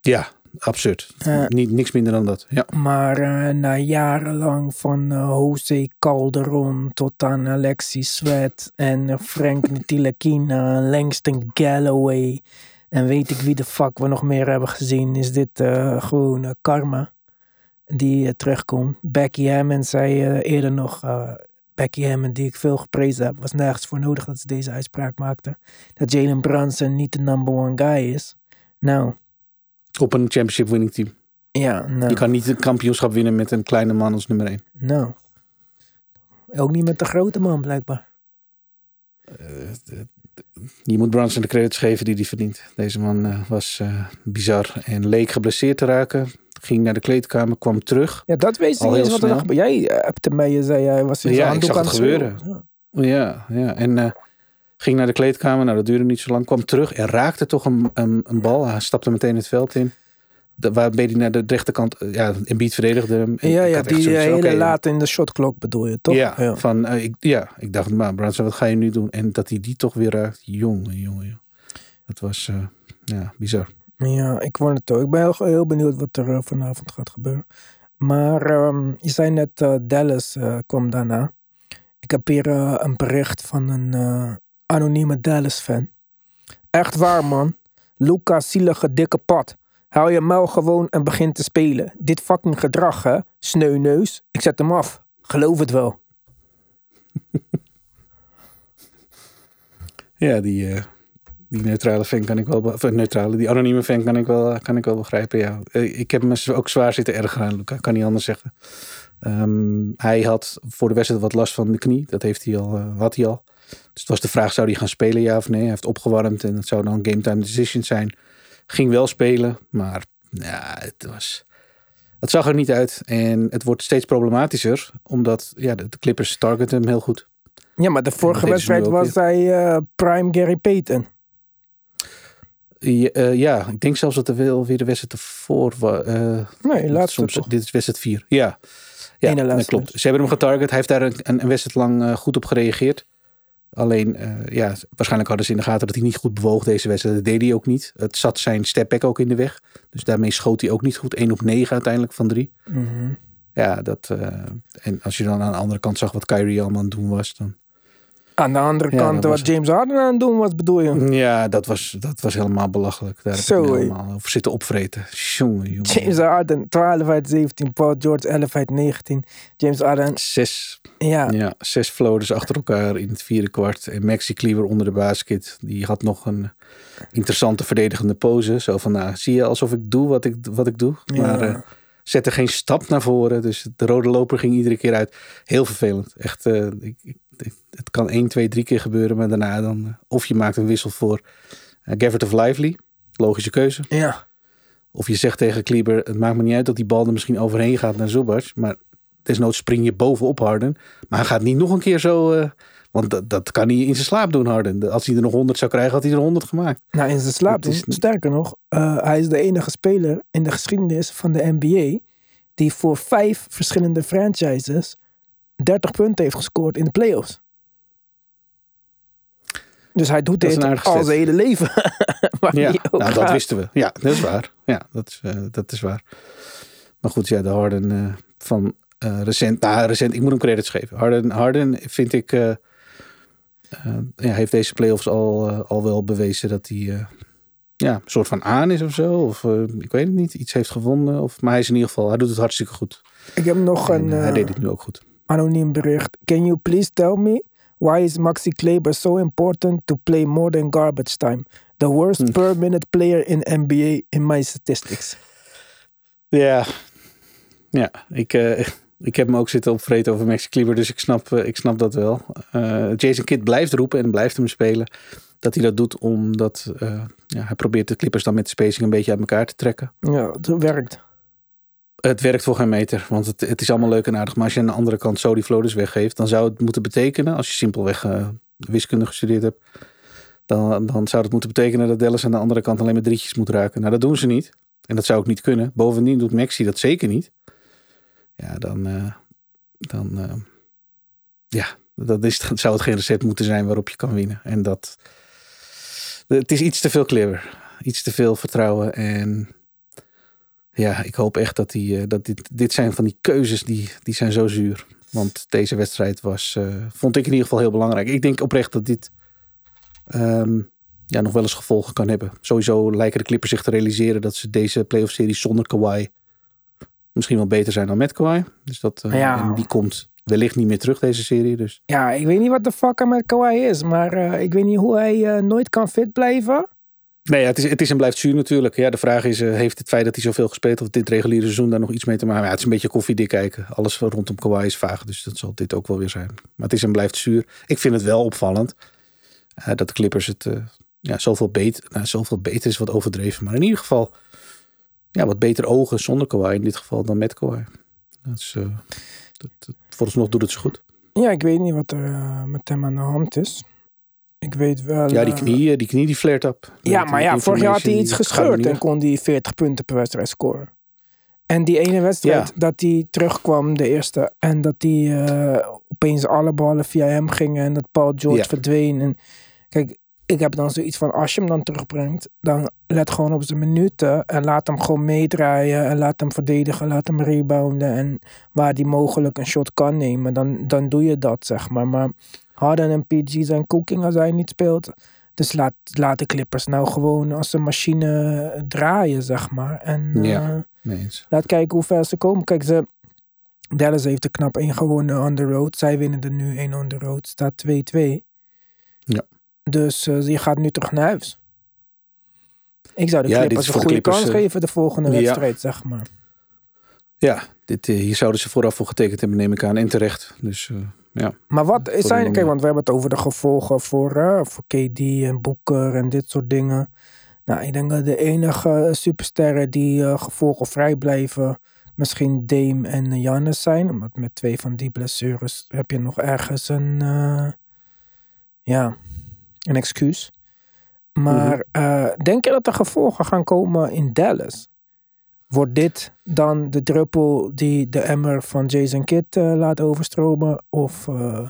[SPEAKER 3] absurd.
[SPEAKER 1] Uh,
[SPEAKER 3] Niet, niks minder dan dat. Ja.
[SPEAKER 1] Maar uh, na jarenlang van uh, Jose Calderon tot aan Alexis Sweat en uh, Frank Ntilikina, Langston Galloway en weet ik wie de fuck we nog meer hebben gezien, is dit uh, gewoon uh, karma die uh, terugkomt. Becky Hammond zei uh, eerder nog, uh, Becky Hammond die ik veel geprezen heb, was nergens voor nodig dat ze deze uitspraak maakte, dat Jalen Brunson niet de number one guy is. Nou...
[SPEAKER 3] Op een championship winning team.
[SPEAKER 1] Ja, nou.
[SPEAKER 3] Je kan niet een kampioenschap winnen met een kleine man als nummer één.
[SPEAKER 1] Nou. Ook niet met de grote man, blijkbaar.
[SPEAKER 3] Uh, je moet Brunson de credits geven die hij verdient. Deze man uh, was uh, bizar en leek geblesseerd te raken. Ging naar de kleedkamer, kwam terug.
[SPEAKER 1] Ja, dat weet je niet eens wat er gebeurde. Jij appte mij, je zei hij was in zijn
[SPEAKER 3] ja,
[SPEAKER 1] handdoek aan
[SPEAKER 3] het gebeuren. Ja. ja, ja. En uh, ging naar de kleedkamer. Nou, dat duurde niet zo lang. Kwam terug en raakte toch een, een, een bal. Hij stapte meteen het veld in. De, waarbij hij naar de rechterkant... Ja, Embiid verdedigde hem.
[SPEAKER 1] Ja, ja die zoiets, hele okay, laat in de shotklok bedoel je, toch?
[SPEAKER 3] Ja, ja. Van, uh, ik, ja ik dacht, maar Brunson, wat ga je nu doen? En dat hij die toch weer raakt. Jongen, jongen, jongen. Dat was uh, ja, bizar.
[SPEAKER 1] Ja, ik word het ook. Ik ben heel, heel benieuwd wat er uh, vanavond gaat gebeuren. Maar um, je zei net, uh, Dallas uh, kwam daarna. Ik heb hier uh, een bericht van een uh, anonieme Dallas-fan. Echt waar, man. Luka, zielige dikke pat. Hou je muil gewoon en begin te spelen. Dit fucking gedrag, hè? Sneuneus. Ik zet hem af. Geloof het wel.
[SPEAKER 3] Ja, die, uh, die neutrale fan kan ik wel... Of neutrale, die anonieme fan kan ik wel, kan ik wel begrijpen, ja. Ik heb me ook zwaar zitten ergeren aan Luka. Kan niet anders zeggen. Um, hij had voor de wedstrijd wat last van de knie. Dat heeft hij al, uh, had hij al. Dus het was de vraag, zou hij gaan spelen, ja of nee? Hij heeft opgewarmd en het zou dan game time decision zijn. Ging wel spelen, maar ja, het was... Het zag er niet uit en het wordt steeds problematischer, omdat ja, de Clippers targeten hem heel goed.
[SPEAKER 1] Ja, maar de vorige wedstrijd was hij uh, prime Gary Payton.
[SPEAKER 3] Ja, uh, ja, ik denk zelfs dat er wel weer de wedstrijd ervoor was. Uh,
[SPEAKER 1] nee, laatste
[SPEAKER 3] soms,
[SPEAKER 1] toch?
[SPEAKER 3] Dit is wedstrijd vier. Ja, ja dat klopt. Ze hebben hem getarget. Hij heeft daar een, een wedstrijd lang uh, goed op gereageerd. Alleen, uh, ja, waarschijnlijk hadden ze in de gaten dat hij niet goed bewoog deze wedstrijd. Dat deed hij ook niet. Het zat zijn stepback ook in de weg. Dus daarmee schoot hij ook niet goed. één op negen uiteindelijk van drie.
[SPEAKER 1] Mm-hmm.
[SPEAKER 3] Ja, dat... Uh, en als je dan aan de andere kant zag wat Kyrie allemaal aan het doen was, dan...
[SPEAKER 1] Aan de andere
[SPEAKER 3] ja,
[SPEAKER 1] kant wat James Harden aan het doen was, bedoel je?
[SPEAKER 3] Ja, dat was, dat was helemaal belachelijk. Daar heb Zo, ik helemaal over zitten opvreten. Jongen, jongen.
[SPEAKER 1] James Harden, twaalf uit zeventien. Paul George, elf uit negentien. James Harden...
[SPEAKER 3] Zes,
[SPEAKER 1] ja.
[SPEAKER 3] Ja, zes floaters achter elkaar in het vierde kwart. En Maxi Kleber onder de basket. Die had nog een interessante verdedigende pose. Zo van, nou, zie je alsof ik doe wat ik, wat ik doe. Ja. Maar uh, zette geen stap naar voren. Dus de rode loper ging iedere keer uit. Heel vervelend. Echt, uh, ik, ik, het kan één, twee, drie keer gebeuren. Maar daarna dan... Uh, of je maakt een wissel voor uh, Gafford of Lively. Logische keuze.
[SPEAKER 1] Ja.
[SPEAKER 3] Of je zegt tegen Kleber, het maakt me niet uit dat die bal er misschien overheen gaat naar Zubac. Maar desnoods spring je bovenop Harden. Maar hij gaat niet nog een keer zo... Uh, want dat, dat kan hij in zijn slaap doen, Harden. Als hij er nog honderd zou krijgen, had hij er honderd gemaakt.
[SPEAKER 1] Nou, in zijn slaap doen. Is... Sterker nog, uh, hij is de enige speler in de geschiedenis van de N B A... die voor vijf verschillende franchises dertig punten heeft gescoord in de playoffs. Dus hij doet dit al zijn hele leven.
[SPEAKER 3] Ja, nou, dat wisten we. Ja, dat is waar. Ja, dat is, uh, dat is waar. Maar goed, ja, de Harden uh, van uh, recent... Nou, recent, ik moet hem credits geven. Harden, Harden vind ik... Uh, uh, ja, heeft deze playoffs al, uh, al wel bewezen dat hij... Uh, ja, een soort van aan is of zo. Of uh, ik weet het niet. Iets heeft gewonnen. Of, maar hij is in ieder geval... Hij doet het hartstikke goed.
[SPEAKER 1] Ik heb nog en, een... Uh,
[SPEAKER 3] hij deed het nu ook goed.
[SPEAKER 1] Anoniem bericht. Can you please tell me... Why is Maxi Kleber so important to play more than garbage time? The worst hm. per minute player in N B A in my statistics.
[SPEAKER 3] Ja, ja ik, uh, ik heb me ook zitten opvreten over Maxi Kleber, dus ik snap, uh, ik snap dat wel. Uh, Jason Kidd blijft roepen en blijft hem spelen. Dat hij dat doet omdat uh, ja, hij probeert de Clippers dan met de spacing een beetje uit elkaar te trekken.
[SPEAKER 1] Ja, het werkt.
[SPEAKER 3] Het werkt voor geen meter, want het, het is allemaal leuk en aardig. Maar als je aan de andere kant zo die floaters weggeeft, dan zou het moeten betekenen, als je simpelweg uh, wiskunde gestudeerd hebt, dan, dan zou het moeten betekenen dat Dallas aan de andere kant alleen maar drietjes moet raken. Nou, dat doen ze niet. En dat zou ook niet kunnen. Bovendien doet Maxi dat zeker niet. Ja, dan, uh, dan uh, ja, dat, is, dat zou het geen recept moeten zijn waarop je kan winnen. En dat, het is iets te veel Kleber. Iets te veel vertrouwen en... ja, ik hoop echt dat, die, uh, dat dit, dit zijn van die keuzes die, die zijn zo zuur. Want deze wedstrijd was, uh, vond ik in ieder geval heel belangrijk. Ik denk oprecht dat dit um, ja, nog wel eens gevolgen kan hebben. Sowieso lijken de Clippers zich te realiseren dat ze deze playoff serie zonder Kawhi misschien wel beter zijn dan met Kawhi. Dus dat, uh,
[SPEAKER 1] ja.
[SPEAKER 3] en die komt wellicht niet meer terug deze serie. Dus.
[SPEAKER 1] Ja, ik weet niet wat de fuck er met Kawhi is. Maar uh, ik weet niet hoe hij uh, nooit kan fit blijven.
[SPEAKER 3] Nee, ja, het, is, het is en blijft zuur natuurlijk. Ja, de vraag is, uh, heeft het feit dat hij zoveel gespeeld heeft dit reguliere seizoen daar nog iets mee te maken? Ja, het is een beetje koffiedik kijken. Alles rondom Kawhi is vaag, dus dat zal dit ook wel weer zijn. Maar het is en blijft zuur. Ik vind het wel opvallend uh, dat de Clippers het uh, ja, zoveel, beter, nou, zoveel beter is wat overdreven. Maar in ieder geval ja, wat beter ogen zonder Kawhi in dit geval dan met Kawhi. Dat is, uh, dat, dat, vooralsnog doet het zo goed.
[SPEAKER 1] Ja, ik weet niet wat er uh, met hem aan de hand is. Ik weet wel...
[SPEAKER 3] Ja, die knie die, knie die flared up.
[SPEAKER 1] Ja, maar ja, vorig jaar had hij iets gescheurd en kon hij veertig punten per wedstrijd scoren. En die ene wedstrijd ja. dat hij terugkwam, de eerste, en dat hij uh, opeens alle ballen via hem gingen en dat Paul George ja. verdween. En kijk, ik heb dan zoiets van, als je hem dan terugbrengt, dan let gewoon op zijn minuten en laat hem gewoon meedraaien en laat hem verdedigen, laat hem rebounden en waar hij mogelijk een shot kan nemen, dan, dan doe je dat, zeg maar. Maar Harden en P G zijn cooking als hij niet speelt. Dus laat, laat de Clippers nou gewoon als een machine draaien, zeg maar. En
[SPEAKER 3] ja,
[SPEAKER 1] uh, laat kijken hoe ver ze komen. Kijk, ze, Dallas heeft er knap één gewonnen on the road. Zij winnen er nu één on the road. Staat twee twee.
[SPEAKER 3] Ja.
[SPEAKER 1] Dus uh, je gaat nu terug naar huis. Ik zou de
[SPEAKER 3] ja,
[SPEAKER 1] Clippers een goede
[SPEAKER 3] Clippers,
[SPEAKER 1] kans
[SPEAKER 3] uh,
[SPEAKER 1] geven de volgende
[SPEAKER 3] ja.
[SPEAKER 1] wedstrijd, zeg maar.
[SPEAKER 3] Ja, dit, hier zouden ze vooraf voor getekend hebben, neem ik aan. En terecht. Dus... Uh... Ja.
[SPEAKER 1] Maar wat zijn, kijk, want we hebben het over de gevolgen voor, uh, voor K D en Booker en dit soort dingen. Nou, ik denk dat de enige supersterren die uh, gevolgenvrij blijven misschien Dame en Giannis zijn. Omdat met twee van die blessures heb je nog ergens een, uh, ja, een excuus. Maar mm-hmm. uh, denk je dat er gevolgen gaan komen in Dallas? Wordt dit dan de druppel die de emmer van Jason Kidd uh, laat overstromen? Of, uh...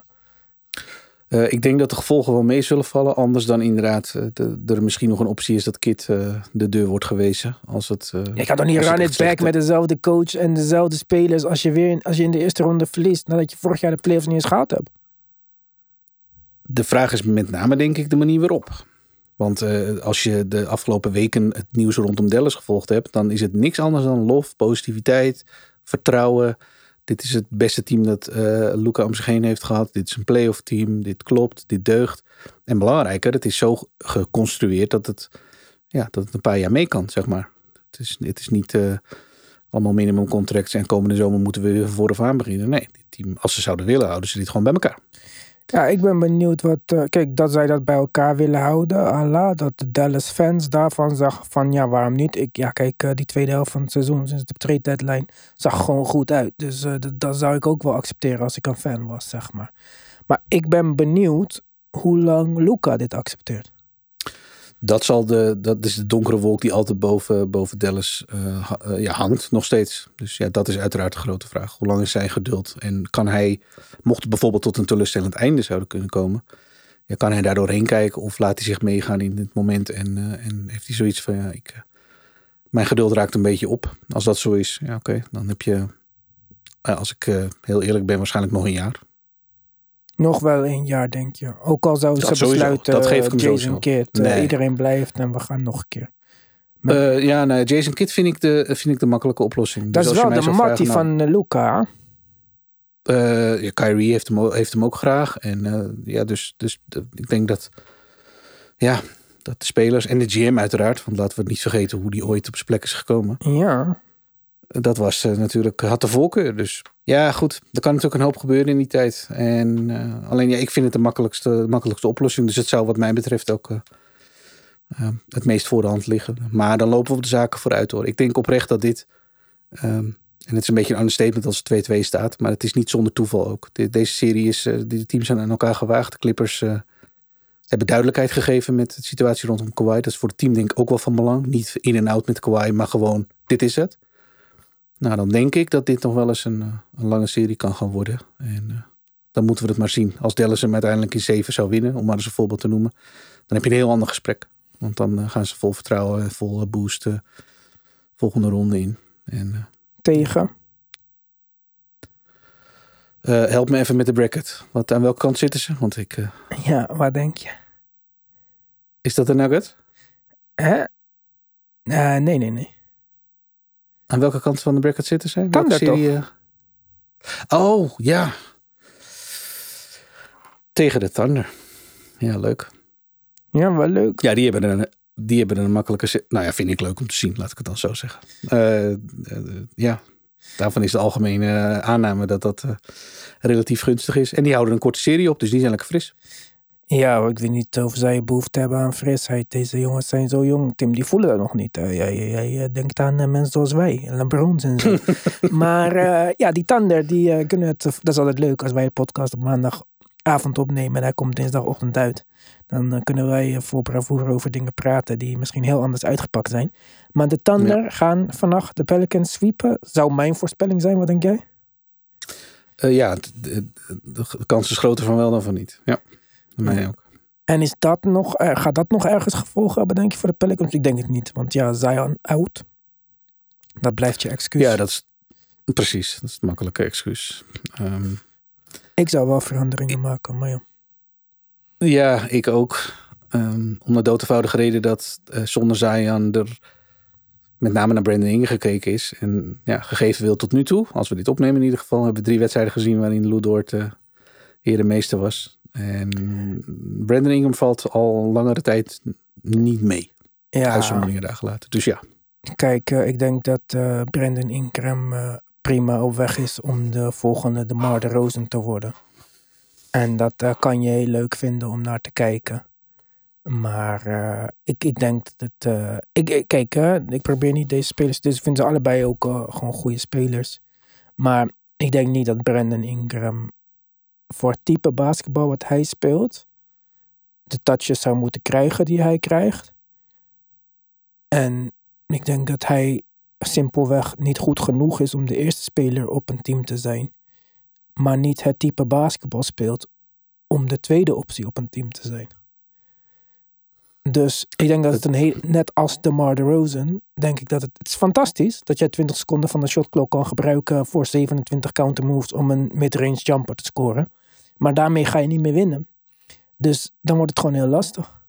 [SPEAKER 3] Uh, ik denk dat de gevolgen wel mee zullen vallen. Anders dan inderdaad uh, de, er misschien nog een optie is dat Kidd uh, de deur wordt gewezen. Als het, uh,
[SPEAKER 1] je gaat toch niet run it back met dezelfde coach en dezelfde spelers als je, weer in, als je in de eerste ronde verliest nadat je vorig jaar de playoffs niet eens gehad hebt?
[SPEAKER 3] De vraag is met name denk ik de manier waarop. Want uh, als je de afgelopen weken het nieuws rondom Dallas gevolgd hebt, dan is het niks anders dan lof, positiviteit, vertrouwen. Dit is het beste team dat uh, Luka om zich heen heeft gehad. Dit is een playoff team. Dit klopt. Dit deugt. En belangrijker, het is zo geconstrueerd dat het, ja, dat het een paar jaar mee kan, zeg maar. Het is, het is niet uh, allemaal minimum contracts en komende zomer moeten we weer van vooraf aan beginnen. Nee, dit team, als ze zouden willen, houden ze dit gewoon bij elkaar.
[SPEAKER 1] Ja, ik ben benieuwd wat... Uh, kijk, dat zij dat bij elkaar willen houden. Allah, dat de Dallas fans daarvan zag van... Ja, waarom niet? Ik, ja, kijk, uh, die tweede helft van het seizoen... sinds de trade deadline... zag gewoon goed uit. Dus uh, dat, dat zou ik ook wel accepteren... als ik een fan was, zeg maar. Maar ik ben benieuwd... hoe lang Luka dit accepteert.
[SPEAKER 3] Dat, zal de, dat is de donkere wolk die altijd boven, boven Dallas uh, uh, ja, hangt, nog steeds. Dus ja, dat is uiteraard de grote vraag. Hoe lang is zijn geduld? En kan hij, mocht het bijvoorbeeld tot een teleurstellend einde zouden kunnen komen... Ja, kan hij daar doorheen kijken of laat hij zich meegaan in dit moment... en, uh, en heeft hij zoiets van, ja, ik, uh, mijn geduld raakt een beetje op. Als dat zo is, ja oké, okay, dan heb je, uh, als ik uh, heel eerlijk ben, waarschijnlijk nog een jaar...
[SPEAKER 1] Nog wel een jaar, denk je. Ook al zouden ze besluiten,
[SPEAKER 3] dat geef ik hem
[SPEAKER 1] Jason Kidd, uh, nee. iedereen blijft en we gaan nog een keer.
[SPEAKER 3] Maar, uh, ja, nee, Jason Kidd vind ik de, vind ik de makkelijke oplossing.
[SPEAKER 1] Dat
[SPEAKER 3] dus
[SPEAKER 1] is
[SPEAKER 3] als
[SPEAKER 1] wel
[SPEAKER 3] je
[SPEAKER 1] de mattie nou, van uh, Luka.
[SPEAKER 3] Uh, ja, Kyrie heeft hem, heeft hem ook graag. En uh, ja, dus, dus uh, ik denk dat, ja, dat de spelers en de G M uiteraard, want laten we het niet vergeten hoe die ooit op zijn plek is gekomen.
[SPEAKER 1] Ja.
[SPEAKER 3] Dat was uh, natuurlijk, had de voorkeur. Dus ja, goed. Er kan natuurlijk een hoop gebeuren in die tijd. En uh, alleen ja, ik vind het de makkelijkste, de makkelijkste oplossing. Dus het zou wat mij betreft ook uh, uh, het meest voor de hand liggen. Maar dan lopen we op de zaken vooruit hoor. Ik denk oprecht dat dit, um, en het is een beetje een understatement als het twee twee staat. Maar het is niet zonder toeval ook. De, deze serie is, uh, de teams zijn aan elkaar gewaagd. De Clippers uh, hebben duidelijkheid gegeven met de situatie rondom Kawhi. Dat is voor het team denk ik ook wel van belang. Niet in en out met Kawhi, maar gewoon dit is het. Nou, dan denk ik dat dit nog wel eens een, een lange serie kan gaan worden. En uh, dan moeten we het maar zien. Als Dallas hem uiteindelijk in zeven zou winnen, om maar eens een voorbeeld te noemen, dan heb je een heel ander gesprek. Want dan uh, gaan ze vol vertrouwen en vol uh, boost uh, volgende ronde in. En, uh,
[SPEAKER 1] Tegen?
[SPEAKER 3] Uh, help me even met de bracket. Wat, aan welke kant zitten ze? Want ik... Uh...
[SPEAKER 1] Ja, waar denk je?
[SPEAKER 3] Is dat de Nugget?
[SPEAKER 1] Hè? Uh, nee, nee, nee.
[SPEAKER 3] Aan welke kant van de bracket zitten ze?
[SPEAKER 1] Thunder
[SPEAKER 3] serie, uh... Oh, ja. Tegen de Thunder. Ja, leuk.
[SPEAKER 1] Ja, wel leuk.
[SPEAKER 3] Ja, die hebben een, die hebben een makkelijke... Nou ja, vind ik leuk om te zien, laat ik het dan zo zeggen. Uh, uh, ja, daarvan is de algemene uh, aanname dat dat uh, relatief gunstig is. En die houden een korte serie op, dus die zijn lekker fris.
[SPEAKER 1] Ja, ik weet niet of zij behoefte hebben aan frisheid. Deze jongens zijn zo jong. Tim, die voelen dat nog niet. Uh, jij, jij, jij denkt aan uh, mensen zoals wij. LeBrons en zo. Maar uh, ja, die Thunder, die uh, kunnen het... Dat is altijd leuk als wij een podcast op maandagavond opnemen. En hij komt dinsdagochtend uit. Dan uh, kunnen wij uh, voor bravoure over dingen praten die misschien heel anders uitgepakt zijn. Maar de Thunder ja. gaan vannacht de Pelicans sweepen. Zou mijn voorspelling zijn, wat denk jij?
[SPEAKER 3] Uh, ja, de, de, de kans is groter van wel dan van niet. Ja. Mij ook.
[SPEAKER 1] En is dat nog, gaat dat nog ergens gevolgen hebben, denk je, voor de Pelicans? Ik denk het niet, want ja, Zion out. Dat blijft je excuus.
[SPEAKER 3] Ja, dat is precies. Dat is het makkelijke excuus. Um,
[SPEAKER 1] ik zou wel veranderingen ik, maken, maar ja.
[SPEAKER 3] Ja, ik ook. Um, om de dood eenvoudige reden dat uh, zonder Zion er met name naar Brandon Ingram gekeken is. En ja, gegeven wil tot nu toe, als we dit opnemen in ieder geval, hebben we drie wedstrijden gezien waarin Lou Dort uh, hier de meeste was. En Brandon Ingram valt al langere tijd niet mee.
[SPEAKER 1] Ja.
[SPEAKER 3] Uitzonderingen daar gelaten. Dus ja.
[SPEAKER 1] Kijk, uh, ik denk dat uh, Brandon Ingram uh, prima op weg is om de volgende DeMar DeRozan te worden. En dat uh, kan je heel leuk vinden om naar te kijken. Maar uh, ik, ik denk dat... Uh, ik, ik, kijk, uh, ik probeer niet deze spelers... Dus ik vind ze allebei ook uh, gewoon goede spelers. Maar ik denk niet dat Brandon Ingram... voor het type basketbal wat hij speelt... de touches zou moeten krijgen die hij krijgt. En ik denk dat hij simpelweg niet goed genoeg is... om de eerste speler op een team te zijn. Maar niet het type basketbal speelt... om de tweede optie op een team te zijn. Dus ik denk dat het een heel... net als DeMar DeRozan... denk ik dat het... Het is fantastisch dat jij twintig seconden van de shotklok kan gebruiken... voor zevenentwintig counter moves om een midrange jumper te scoren. Maar daarmee ga je niet meer winnen. Dus dan wordt het gewoon heel lastig.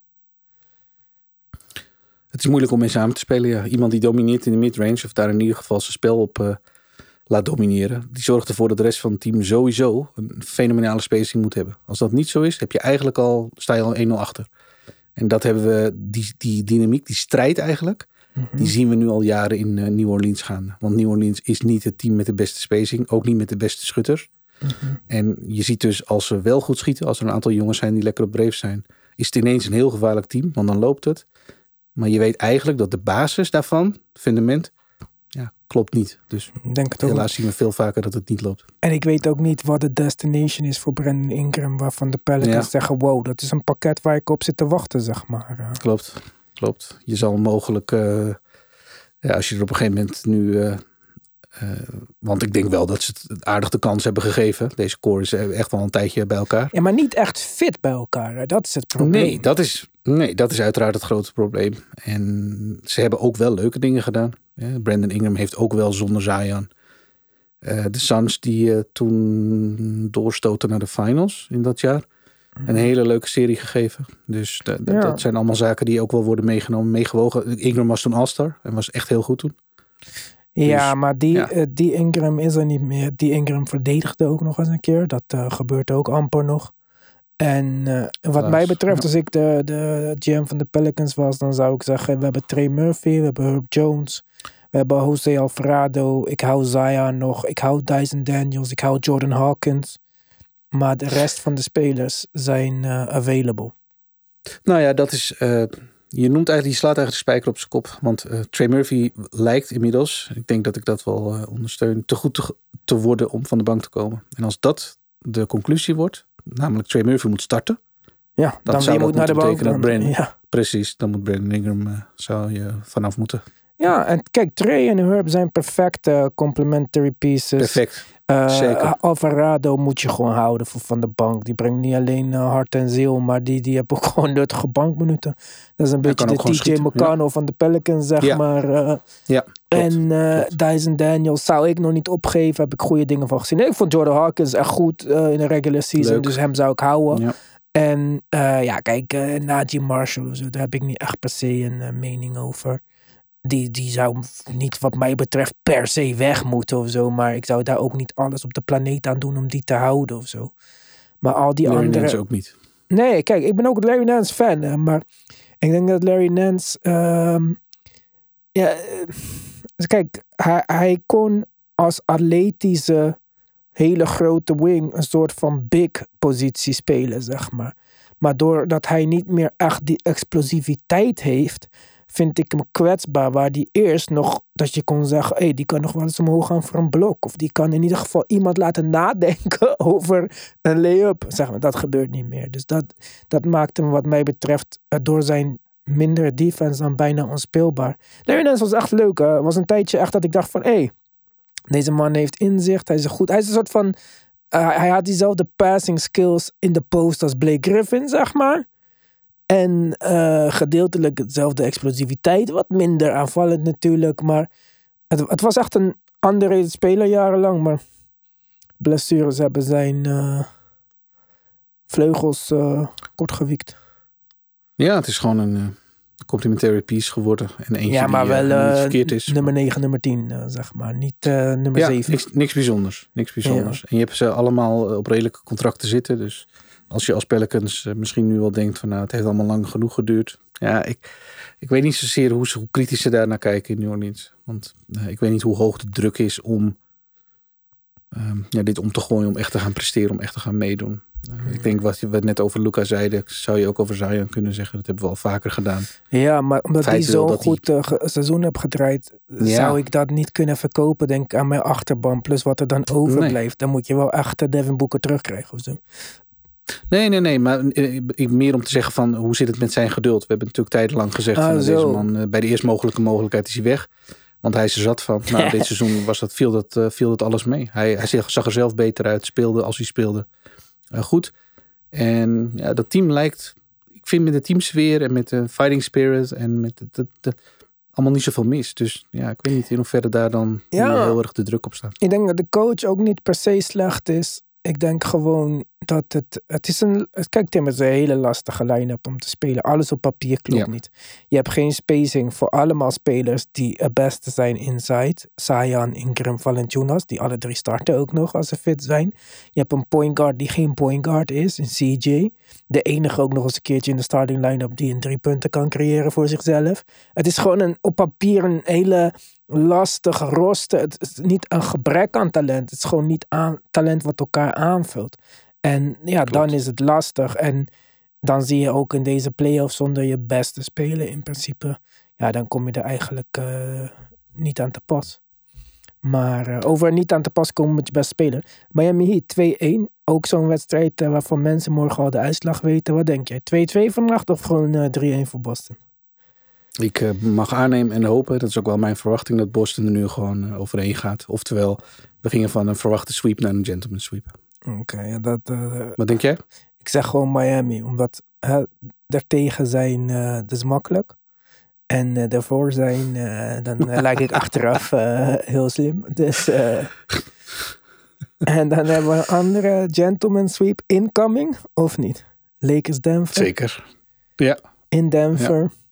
[SPEAKER 3] Het is moeilijk om mee samen te spelen, ja. Iemand die domineert in de midrange... of daar in ieder geval zijn spel op uh, laat domineren... die zorgt ervoor dat de rest van het team sowieso... een fenomenale spacing moet hebben. Als dat niet zo is, heb je eigenlijk al, sta je al één nul achter. En dat hebben we, die, die dynamiek, die strijd eigenlijk... Mm-hmm. die zien we nu al jaren in uh, New Orleans gaan. Want New Orleans is niet het team met de beste spacing... ook niet met de beste schutters... Mm-hmm. En je ziet dus als ze wel goed schieten... als er een aantal jongens zijn die lekker op dreef zijn... is het ineens een heel gevaarlijk team, want dan loopt het. Maar je weet eigenlijk dat de basis daarvan, het fundament... ja, klopt niet. Dus
[SPEAKER 1] denk het
[SPEAKER 3] helaas
[SPEAKER 1] ook.
[SPEAKER 3] zien we veel vaker dat het niet loopt.
[SPEAKER 1] En ik weet ook niet wat de destination is voor Brandon Ingram... waarvan de Pelicans ja. zeggen... wow, dat is een pakket waar ik op zit te wachten, zeg maar.
[SPEAKER 3] Klopt, klopt. Je zal mogelijk... Uh, ja, als je er op een gegeven moment nu... Uh, Uh, want ik denk wel dat ze het aardig de kans hebben gegeven. Deze core is echt wel een tijdje bij elkaar.
[SPEAKER 1] Ja, maar niet echt fit bij elkaar. Hè? Dat is het probleem.
[SPEAKER 3] Nee dat is, nee, dat is uiteraard het grote probleem. En ze hebben ook wel leuke dingen gedaan. Ja, Brandon Ingram heeft ook wel zonder Zion. Uh, de Suns die uh, toen doorstoten naar de finals in dat jaar. Een hele leuke serie gegeven. Dus d- d- ja. dat zijn allemaal zaken die ook wel worden meegenomen, meegewogen. Ingram was toen All-Star en was echt heel goed toen.
[SPEAKER 1] Ja, dus, maar die,
[SPEAKER 3] ja.
[SPEAKER 1] Uh, die Ingram is er niet meer. Die Ingram verdedigde ook nog eens een keer. Dat uh, gebeurt ook amper nog. En uh, wat Laas, mij betreft, ja. als ik de, de G M van de Pelicans was, dan zou ik zeggen, we hebben Trey Murphy, we hebben Herb Jones, we hebben Jose Alvarado, ik hou Zion nog, ik hou Dyson Daniels, ik hou Jordan Hawkins. Maar de rest van de spelers zijn uh, available.
[SPEAKER 3] Nou ja, dat is... Uh... Je noemt eigenlijk, je slaat eigenlijk de spijker op zijn kop. Want uh, Trey Murphy lijkt inmiddels, ik denk dat ik dat wel uh, ondersteun, te goed te, te worden om van de bank te komen. En als dat de conclusie wordt, namelijk Trey Murphy moet starten.
[SPEAKER 1] Ja, dan, dan zou dat moet naar de bank.
[SPEAKER 3] Dan, Brandon,
[SPEAKER 1] ja.
[SPEAKER 3] Precies, dan moet Brandon Ingram uh, zou je vanaf moeten.
[SPEAKER 1] Ja, en kijk, Trey en Herb zijn perfecte complementary pieces.
[SPEAKER 3] Perfect.
[SPEAKER 1] Uh,
[SPEAKER 3] Zeker.
[SPEAKER 1] Alvarado moet je gewoon houden voor van de bank. Die brengt niet alleen uh, hart en ziel, maar die, die heeft ook gewoon nuttige bankminuten. Dat is een beetje de T J McConnell ja. van de Pelicans, zeg ja. maar. Uh,
[SPEAKER 3] ja,
[SPEAKER 1] en uh, Dyson Daniels zou ik nog niet opgeven. Heb ik goede dingen van gezien. Nee, ik vond Jordan Hawkins echt goed uh, in de regular season. Leuk. Dus hem zou ik houden. Ja. En uh, ja, kijk, uh, Najee Marshall of zo, daar heb ik niet echt per se een uh, mening over. Die, die zou niet wat mij betreft per se weg moeten of zo. Maar ik zou daar ook niet alles op de planeet aan doen om die te houden of zo. Maar al die
[SPEAKER 3] Larry
[SPEAKER 1] andere...
[SPEAKER 3] Nance ook niet.
[SPEAKER 1] Nee, kijk, ik ben ook Larry Nance fan. Hè, maar ik denk dat Larry Nance... Um, ja, kijk, hij, hij kon als atletische hele grote wing een soort van big positie spelen, zeg maar. Maar doordat hij niet meer echt die explosiviteit heeft, vind ik hem kwetsbaar. Waar die eerst nog, dat je kon zeggen, hey, die kan nog wel eens omhoog gaan voor een blok. Of die kan in ieder geval iemand laten nadenken over een lay-up. Zeg maar, dat gebeurt niet meer. Dus dat, dat maakt hem wat mij betreft door zijn minder defense dan bijna onspeelbaar. Larry Nance was echt leuk. Het was een tijdje echt dat ik dacht van, hé, hey, deze man heeft inzicht. Hij is goed. Hij is een soort van, uh, hij had diezelfde passing skills in de post als Blake Griffin, zeg maar. En uh, gedeeltelijk hetzelfde explosiviteit. Wat minder aanvallend natuurlijk. Maar het, het was echt een underrated speler jarenlang. Maar blessures hebben zijn uh, vleugels uh, kortgewiekt.
[SPEAKER 3] Ja, het is gewoon een uh, complementary piece geworden. En eentje
[SPEAKER 1] ja, maar
[SPEAKER 3] die
[SPEAKER 1] wel
[SPEAKER 3] uh,
[SPEAKER 1] uh,
[SPEAKER 3] niet verkeerd is.
[SPEAKER 1] nummer negen, nummer tien, uh, zeg maar. Niet uh, nummer
[SPEAKER 3] ja,
[SPEAKER 1] zeven.
[SPEAKER 3] Niks, niks bijzonders. Niks bijzonders. Ja. En je hebt ze allemaal op redelijke contracten zitten. Dus als je als Pelicans uh, misschien nu wel denkt van nou, het heeft allemaal lang genoeg geduurd. Ja, ik, ik weet niet zozeer hoe, hoe kritisch ze daar naar kijken in New Orleans. Want uh, ik weet niet hoe hoog de druk is om um, ja, dit om te gooien, om echt te gaan presteren, om echt te gaan meedoen. Uh, ik denk wat we net over Luka zeiden, zou je ook over Zion kunnen zeggen. Dat hebben we al vaker gedaan.
[SPEAKER 1] Ja, maar omdat hij zo'n goed die... uh, ge- seizoen heb gedraaid, ja. zou ik dat niet kunnen verkopen, denk ik, aan mijn achterban. Plus wat er dan overblijft. Nee. Dan moet je wel echt Devin Booker terugkrijgen of zo.
[SPEAKER 3] Nee, nee, nee. Maar ik, meer om te zeggen van, hoe zit het met zijn geduld? We hebben natuurlijk tijdenlang gezegd ah, van deze man, uh, bij de eerst mogelijke mogelijkheid is hij weg. Want hij is er zat van. Nou, dit seizoen was dat, viel, dat, uh, viel dat alles mee. Hij, hij zag er zelf beter uit, speelde als hij speelde. Uh, goed. En ja, dat team lijkt, ik vind met de teamsfeer en met de fighting spirit en met de, de, de, allemaal niet zoveel mis. Dus ja, ik weet niet in hoeverre daar dan ja, heel erg de druk op staat.
[SPEAKER 1] Ik denk dat de coach ook niet per se slecht is. Ik denk gewoon dat het, het is een, kijk Tim, het is een hele lastige line-up om te spelen. Alles op papier klopt ja. niet. Je hebt geen spacing voor allemaal spelers die het beste zijn inside. Zion, Ingram, Valanciunas, die alle drie starten ook nog als ze fit zijn. Je hebt een point guard die geen point guard is, in C J. De enige ook nog eens een keertje in de starting line-up die een drie punten kan creëren voor zichzelf. Het is gewoon een, op papier een hele lastige roster. Het is niet een gebrek aan talent. Het is gewoon niet aan, talent wat elkaar aanvult. En ja, Klopt. Dan is het lastig. En dan zie je ook in deze playoffs zonder je beste speler in principe. Ja, dan kom je er eigenlijk uh, niet aan te pas. Maar uh, over niet aan te pas komen met je beste speler. Miami Heat twee-één. Ook zo'n wedstrijd uh, waarvan mensen morgen al de uitslag weten. Wat denk jij? twee-twee vannacht of gewoon uh, drie-één voor Boston?
[SPEAKER 3] Ik uh, mag aannemen en hopen. Dat is ook wel mijn verwachting dat Boston er nu gewoon uh, overheen gaat. Oftewel, we gingen van een verwachte sweep naar een gentleman sweep.
[SPEAKER 1] Oké, okay, ja, dat... Uh,
[SPEAKER 3] Wat denk jij?
[SPEAKER 1] Ik zeg gewoon Miami, omdat uh, daartegen zijn, uh, dat is makkelijk. En uh, daarvoor zijn, uh, dan uh, lijk ik achteraf uh, heel slim. Dus, uh, en dan hebben we een andere gentleman sweep incoming, of niet? Lakers Denver.
[SPEAKER 3] Zeker, ja.
[SPEAKER 1] In Denver.
[SPEAKER 3] Ja.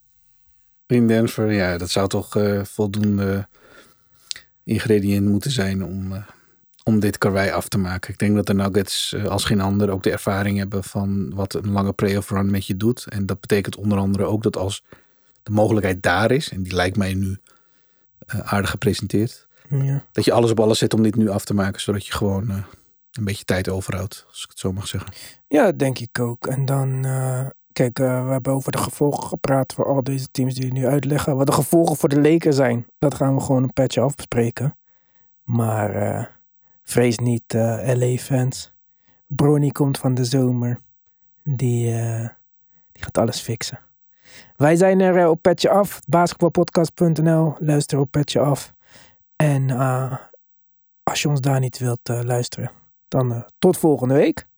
[SPEAKER 3] In Denver, ja, dat zou toch uh, voldoende ingrediënt moeten zijn om, uh, om dit karwei af te maken. Ik denk dat de Nuggets uh, als geen ander ook de ervaring hebben van wat een lange playoff run met je doet. En dat betekent onder andere ook dat als de mogelijkheid daar is, en die lijkt mij nu uh, aardig gepresenteerd, ja. dat je alles op alles zet om dit nu af te maken, zodat je gewoon uh, een beetje tijd overhoudt, als ik het zo mag zeggen.
[SPEAKER 1] Ja, dat denk ik ook. En dan... Uh... Kijk, uh, we hebben over de gevolgen gepraat voor al deze teams die nu uitleggen. Wat de gevolgen voor de Lakers zijn, dat gaan we gewoon een petje afbespreken. Maar uh, vrees niet, uh, L A-fans. Bronny komt van de zomer. Die, uh, die gaat alles fixen. Wij zijn er uh, op Petje Af. basketbalpodcast punt n l. Luister op Petje Af. En uh, als je ons daar niet wilt uh, luisteren, dan uh, tot volgende week.